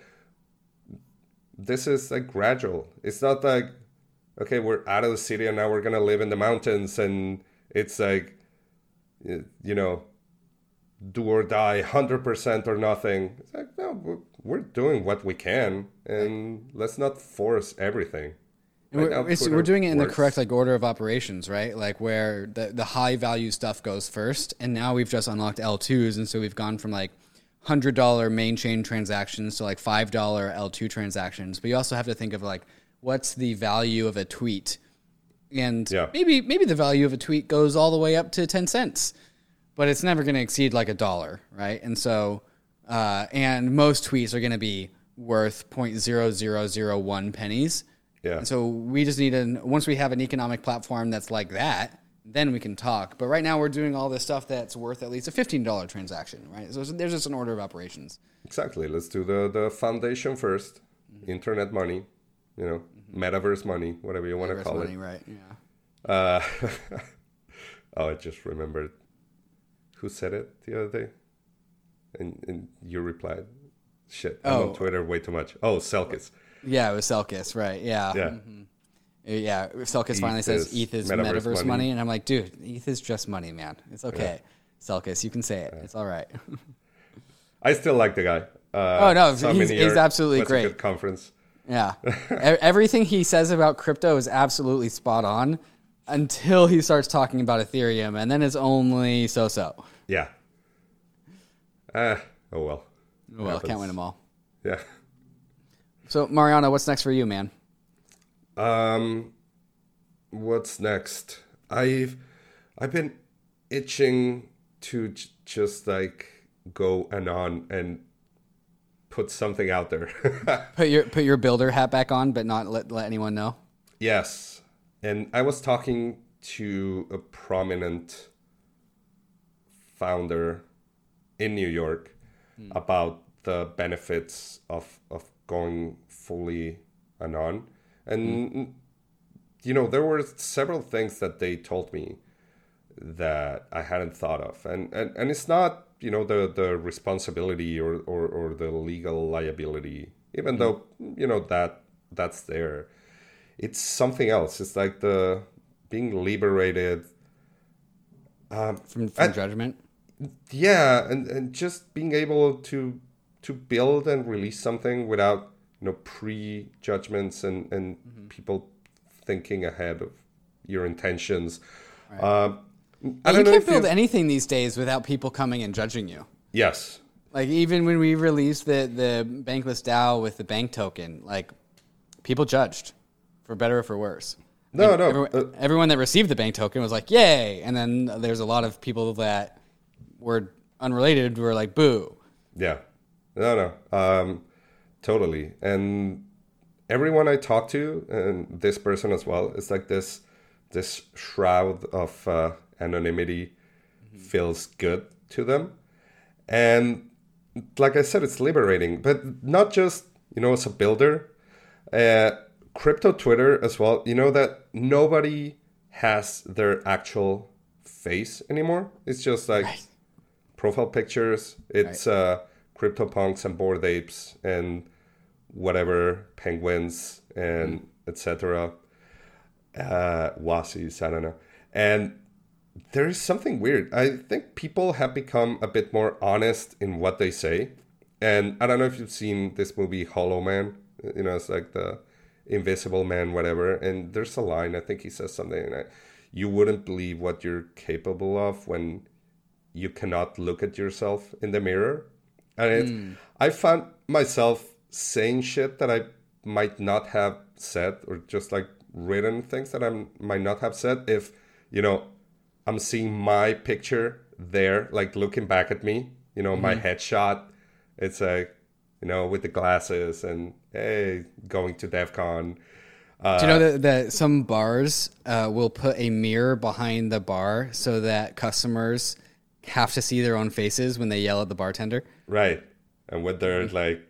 this is like gradual. It's not like, okay, we're out of the city and now we're going to live in the mountains and it's like, you know, do or die, one hundred percent or nothing. It's like, no, we're, we're doing what we can, and let's not force everything. Right we're, now, we're doing it in works. the correct like order of operations, right? Like where the, the high value stuff goes first, and now we've just unlocked L twos, and so we've gone from like one hundred dollars main chain transactions to like five dollars L two transactions. But you also have to think of like, what's the value of a tweet? And yeah. maybe maybe the value of a tweet goes all the way up to ten cents, but it's never going to exceed like a dollar, right? And so, uh, and most tweets are going to be worth zero point zero zero zero one pennies. Yeah. And so we just need an, once we have an economic platform that's like that, then we can talk. But right now we're doing all this stuff that's worth at least a fifteen dollars transaction, right? So there's just an order of operations. Exactly. Let's do the, the foundation first, mm-hmm. internet money, you know, metaverse money, whatever you want to call money, it. Right, yeah. Uh, oh, I just remembered who said it the other day. And, and you replied, shit, I'm oh. on Twitter way too much. Oh, Selkis. Yeah, it was Selkis, right, yeah. Yeah. Mm-hmm. Yeah, Selkis finally says E T H is metaverse, metaverse money. money. And I'm like, dude, E T H is just money, man. It's okay. Yeah. Selkis, you can say it. Yeah. It's all right. I still like the guy. Uh, oh, no, he's, he's absolutely great. A good conference. Yeah. Everything he says about crypto is absolutely spot on until he starts talking about Ethereum, and then it's only so-so. Yeah. Uh, oh, well. Oh, well, can't win them all. Yeah. So, Mariano, what's next for you, man? Um, what's next? I've I've been itching to j- just like go and on and put something out there. put your put your builder hat back on, but not let let anyone know. Yes, and I was talking to a prominent founder in New York hmm. about the benefits of of going fully anon. And, mm. you know, there were several things that they told me that I hadn't thought of. And and, and it's not, you know, the, the responsibility or, or, or the legal liability, even mm. though, you know, that that's there. It's something else. It's like the being liberated. Um, from from and, judgment? Yeah, and, and just being able to to build and release something without, you know, pre-judgments and, and mm-hmm. people thinking ahead of your intentions. Right. Um, I don't you know can't build anything these days without people coming and judging you. Yes. Like even when we released the, the Bankless DAO with the bank token, like people judged, for better or for worse. No, like, no. Everyone, uh, everyone that received the bank token was like, yay. And then there's a lot of people that were unrelated who were like, boo. Yeah. No, no. Um, totally. And everyone I talk to, and this person as well, is like this this shroud of uh, anonymity mm-hmm. feels good to them. And like I said, it's liberating, but not just, you know, as a builder, uh, crypto Twitter as well. You know that nobody has their actual face anymore. It's just like right. profile pictures. It's right. uh, CryptoPunks and Bored Apes and whatever, penguins and mm. et cetera. Uh, Wasis, I don't know. And there is something weird. I think people have become a bit more honest in what they say. And I don't know if you've seen this movie Hollow Man. You know, it's like the Invisible Man, whatever. And there's a line, I think he says something like, you wouldn't believe what you're capable of when you cannot look at yourself in the mirror. And it, mm. I found myself saying shit that I might not have said, or just like written things that I might not have said if, you know, I'm seeing my picture there, like looking back at me, you know, mm-hmm. my headshot. It's like, you know, with the glasses and, hey, going to DEF CON. Uh, Do you know that, that some bars uh, will put a mirror behind the bar so that customers have to see their own faces when they yell at the bartender? Right. And when they're like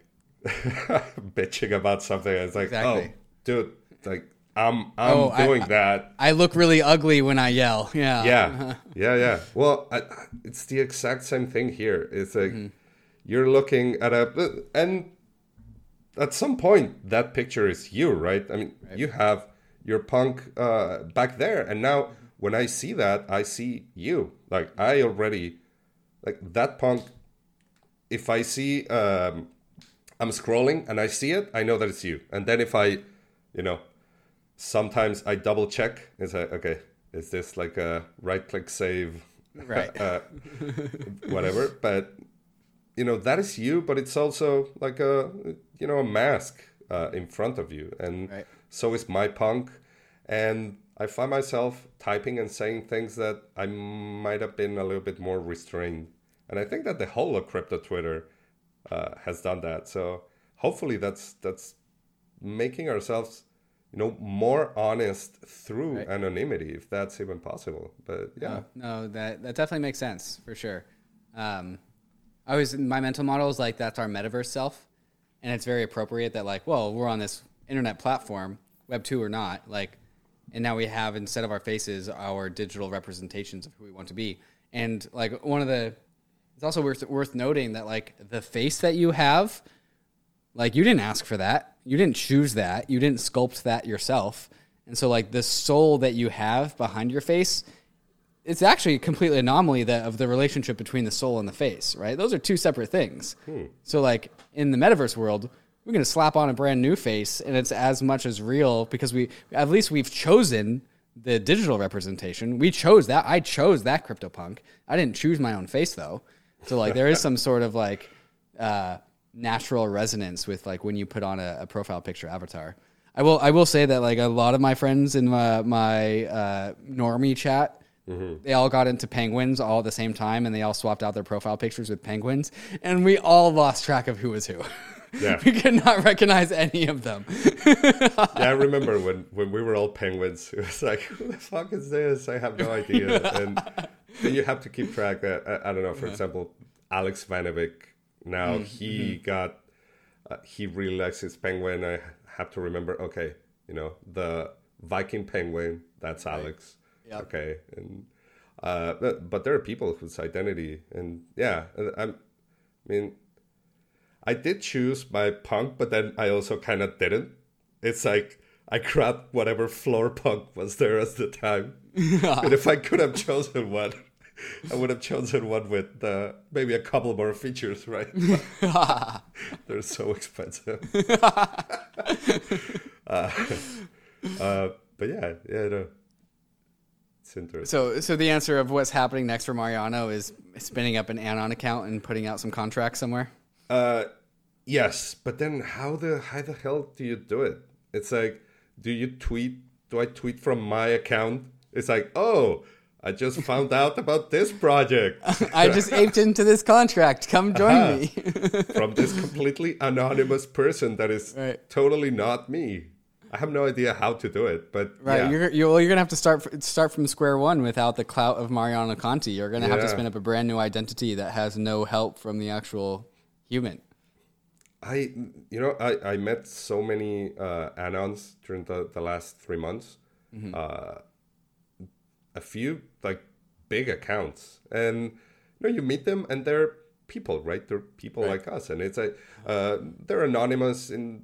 bitching about something, it's like, exactly. oh, dude, like, I'm I'm oh, doing I, that. I look really ugly when I yell. Yeah. Yeah. Yeah, yeah. Well, I, it's the exact same thing here. It's like mm-hmm. you're looking at a... And at some point, that picture is you, right? I mean, right. you have your punk uh, back there. And now when I see that, I see you. Like, I already... Like, that punk... If I see... Um, I'm scrolling and I see it, I know that it's you. And then if I, you know... Sometimes I double check. It's like, okay, is this like a right click save? Right. uh, whatever. But, you know, that is you, but it's also like a, you know, a mask uh, in front of you. And right. so is my punk. And I find myself typing and saying things that I might have been a little bit more restrained. And I think that the whole of crypto Twitter uh, has done that. So hopefully that's that's making ourselves... you know, more honest through right. anonymity, if that's even possible. But yeah. No, no, that, that definitely makes sense for sure. Um, I was, my mental model is like, that's our metaverse self. And it's very appropriate that like, well, we're on this internet platform, Web two or not, like, and now we have, instead of our faces, our digital representations of who we want to be. And like one of the, it's also worth, worth noting that like the face that you have, like you didn't ask for that. You didn't choose that. You didn't sculpt that yourself. And so like the soul that you have behind your face, it's actually a complete anomaly that of the relationship between the soul and the face, right? Those are two separate things. Hmm. So like in the metaverse world, we're going to slap on a brand new face and it's as much as real because we, at least we've chosen the digital representation. We chose that. I chose that CryptoPunk. I didn't choose my own face though. So like there is some sort of like, uh, natural resonance with like when you put on a, a profile picture avatar. I will I will say that like a lot of my friends in my, my uh, normie chat, mm-hmm. they all got into penguins all at the same time and they all swapped out their profile pictures with penguins and we all lost track of who was who. Yeah. We could not recognize any of them. Yeah, I remember when, when we were all penguins, it was like, who the fuck is this? I have no idea. And then you have to keep track. Of, I, I don't know, for yeah. example, Alex Vanovic. Now mm-hmm. he got, uh, he really likes his penguin. I have to remember, okay, you know, the Viking penguin, that's right. Alex. Yep. Okay. And, uh, but, but there are people whose identity, and yeah, I'm, I mean, I did choose my punk, but then I also kind of didn't. It's like, I grabbed whatever floor punk was there at the time. And if I could have chosen one, I would have chosen one with uh, maybe a couple more features, right? They're so expensive. uh, uh, but yeah, yeah, no. It's interesting. So, so the answer of what's happening next for Mariano is spinning up an Anon account and putting out some contracts somewhere? Uh, yes, but then how the how the hell do you do it? It's like, do you tweet? Do I tweet from my account? It's like, oh, I just found out about this project. I just aped into this contract. Come join Uh-huh. me. From this completely anonymous person that is Right. totally not me. I have no idea how to do it, but Right, yeah. you're you're, well, you're gonna have to start start from square one without the clout of Mariano Conti. You're gonna have to Yeah. spin up a brand new identity that has no help from the actual human. I, you know, I, I met so many uh, anons during the, the last three months. Mm-hmm. Uh, a few like big accounts, and you know, you meet them, and they're people, right? They're people Right. like us, and it's like uh, they're anonymous in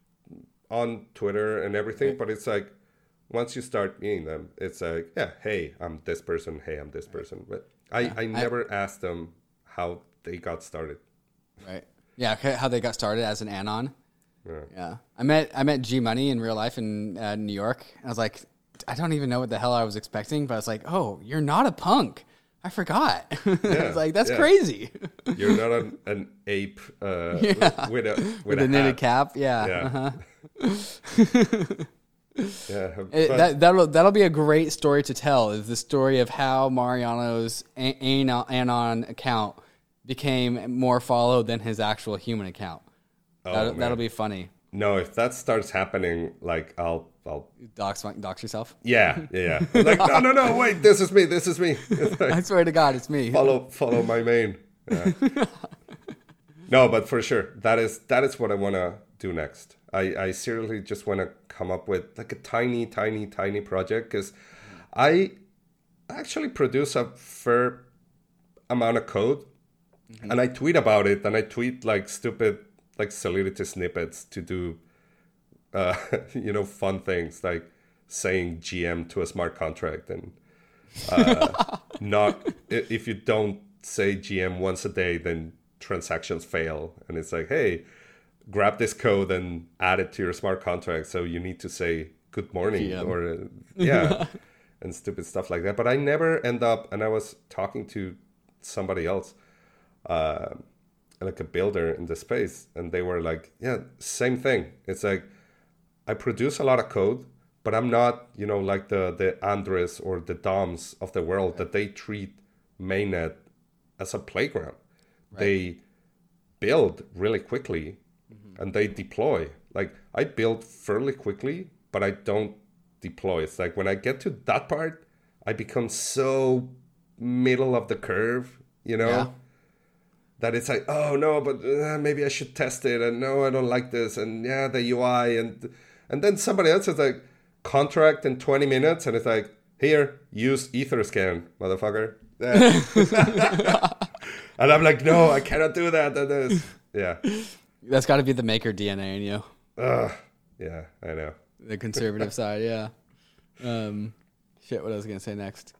on Twitter and everything, Right. but it's like once you start meeting them, it's like, yeah, hey, I'm this person. Hey, I'm this person. But I, Yeah, I I- never asked them how they got started. Right. Yeah, okay, how they got started as an anon. Yeah. Yeah, I met I met G Money in real life in uh, New York. I was like, I don't even know what the hell I was expecting, but I was like, oh, you're not a punk. I forgot. I Yeah, was like, that's yeah. crazy. You're not an, an ape uh, Yeah. with a with, With a, a knitted hat. cap. Yeah. Yeah. Uh-huh. Yeah, It, but- that that'll that'll be a great story to tell. Is the story of how Mariano's a- Anon Anon account became more followed than his actual human account. oh, That'll, man. that'll be funny. No, if that starts happening, like I'll I'll Dox dox yourself. yeah yeah yeah. Like no no no wait, this is me this is me. It's like, I swear to God, it's me. follow follow my main. Yeah. No, but for sure that is that is what I want to do next. I I seriously just want to come up with like a tiny tiny tiny project, because I actually produce a fair amount of code, and I tweet about it, and I tweet like stupid like Solidity snippets to do uh you know fun things like saying G M to a smart contract, and uh not i- if you don't say G M once a day, then transactions fail, and it's like, hey, grab this code and add it to your smart contract, so you need to say good morning G M. or uh, yeah and stupid stuff like that. But I never end up, and I was talking to somebody else, uh like a builder in the space, and they were like, yeah, same thing. It's like I produce a lot of code, but I'm not, you know, like the the Andres or the Doms of the world that they treat mainnet as a playground. They build really quickly, and they deploy. Like I build fairly quickly, but I don't deploy. It's like when I get to that part, I become so middle of the curve, you know, Yeah. that it's like, oh no, but uh, maybe I should test it, and no, I don't like this, and yeah, the U I, and and then somebody else is like, contract in twenty minutes, and it's like, here, use Etherscan, motherfucker. Yeah. And I'm like, no, I cannot do that. That is, yeah, That's got to be the maker D N A in you, Ugh. Yeah, I know. the conservative side. Yeah. Um, shit. What I was gonna say next?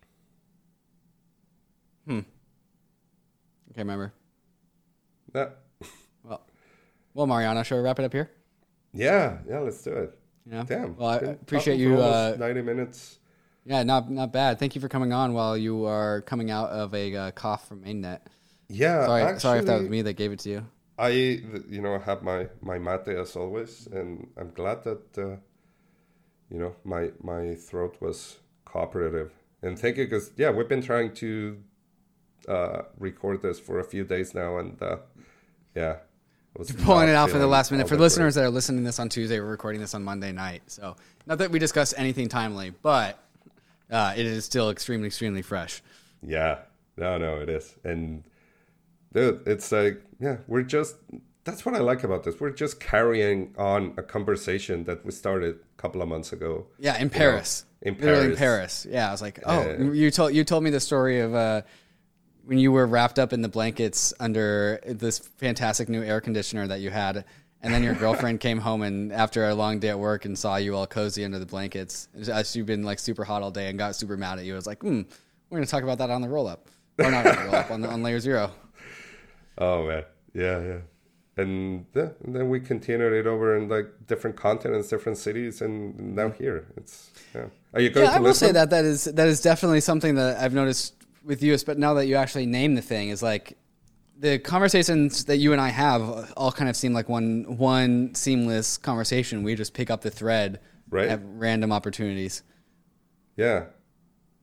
Hmm. Can't remember. Yeah. Well, well, Mariano, shall we wrap it up here? Yeah, yeah, let's do it. Yeah. Damn. Well, I Been appreciate talking you. for almost Uh, ninety minutes. yeah, not not bad. Thank you for coming on while you are coming out of a uh, cough from mainnet. Yeah, Sorry, actually, sorry if that was me that gave it to you. I, you know, have my my mate as always, and I'm glad that, uh, you know, my my throat was cooperative. And thank you, because yeah, we've been trying to uh, record this for a few days now, and uh, yeah, I was Pulling not it out for the feeling last minute. all For that listeners that are listening to this on Tuesday, we're recording this on Monday night. So not that we discussed anything timely, but uh, it is still extremely, extremely fresh. great. Yeah, no, no, it is, and dude, it's like, yeah, we're just. That's what I like about this. We're just carrying on a conversation that we started a couple of months ago. Yeah, in Paris. in Literally in Paris. Paris. Yeah, I was like, oh, Yeah. you told you told me the story of uh, when you were wrapped up in the blankets under this fantastic new air conditioner that you had, and then your girlfriend came home and after a long day at work and saw you all cozy under the blankets, as you've been like super hot all day and got super mad at you. I was like, hmm, we're gonna talk about that on the roll up, or not on the roll up on the, on layer zero. Oh man, yeah, yeah, and yeah, and then we continued it over in like different continents, different cities, and now here it's. Yeah. Are you going Yeah, to I will listen? say that that is that is definitely something that I've noticed with you, but now that you actually name the thing, is like the conversations that you and I have all kind of seem like one one seamless conversation. We just pick up the thread Right. at random opportunities. Yeah,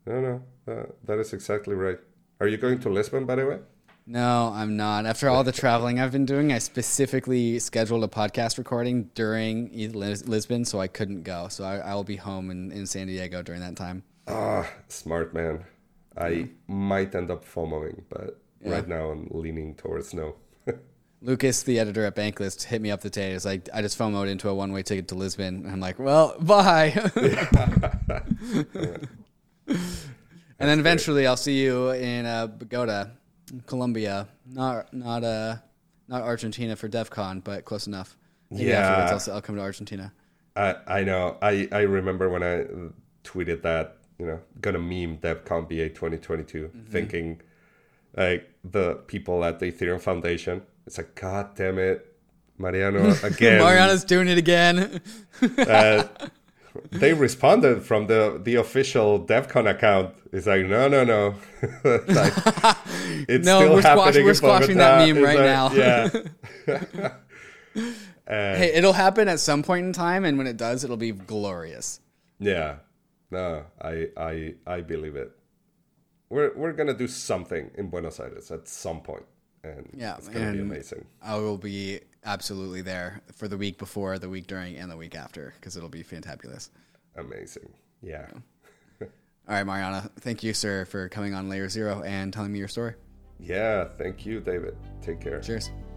No, no, uh, that is exactly right. Are you going to Lisbon, by the way? No, I'm not. After all the traveling I've been doing, I specifically scheduled a podcast recording during Lis- Lisbon, so I couldn't go. So I, I will be home in, in San Diego during that time. Ah, smart man. I yeah. might end up FOMOing, but yeah. right now I'm leaning towards no. Lucas, the editor at Banklist, hit me up today. It's like, I just FOMOed into a one-way ticket to Lisbon. And I'm like, well, bye. Yeah. And then eventually great. I'll see you in uh, Bogota, Colombia. Not not uh, not Argentina for DEF CON, but close enough. Maybe yeah. afterwards I'll, I'll come to Argentina. I, I know. I, I remember when I tweeted that, you know, gonna meme DEF CON B A twenty twenty-two, mm-hmm. thinking like the people at the Ethereum Foundation. It's like, God damn it, Mariano again. Mariano's doing it again. uh, they responded from the, the official DEF CON account. It's like, no, no, no. Like, it's no, still we're, squash, happening we're squashing that meme right like, now. Yeah. uh, hey, it'll happen at some point in time, and when it does, it'll be glorious. Yeah. No, I I I believe it. We're we're gonna do something in Buenos Aires at some point, and yeah, it's gonna and be amazing. I will be absolutely there for the week before, the week during, and the week after, because it'll be fantabulous. Amazing. Yeah. yeah. All right, Mariano. Thank you, sir, for coming on Layer Zero and telling me your story. Yeah, thank you, David. Take care. Cheers.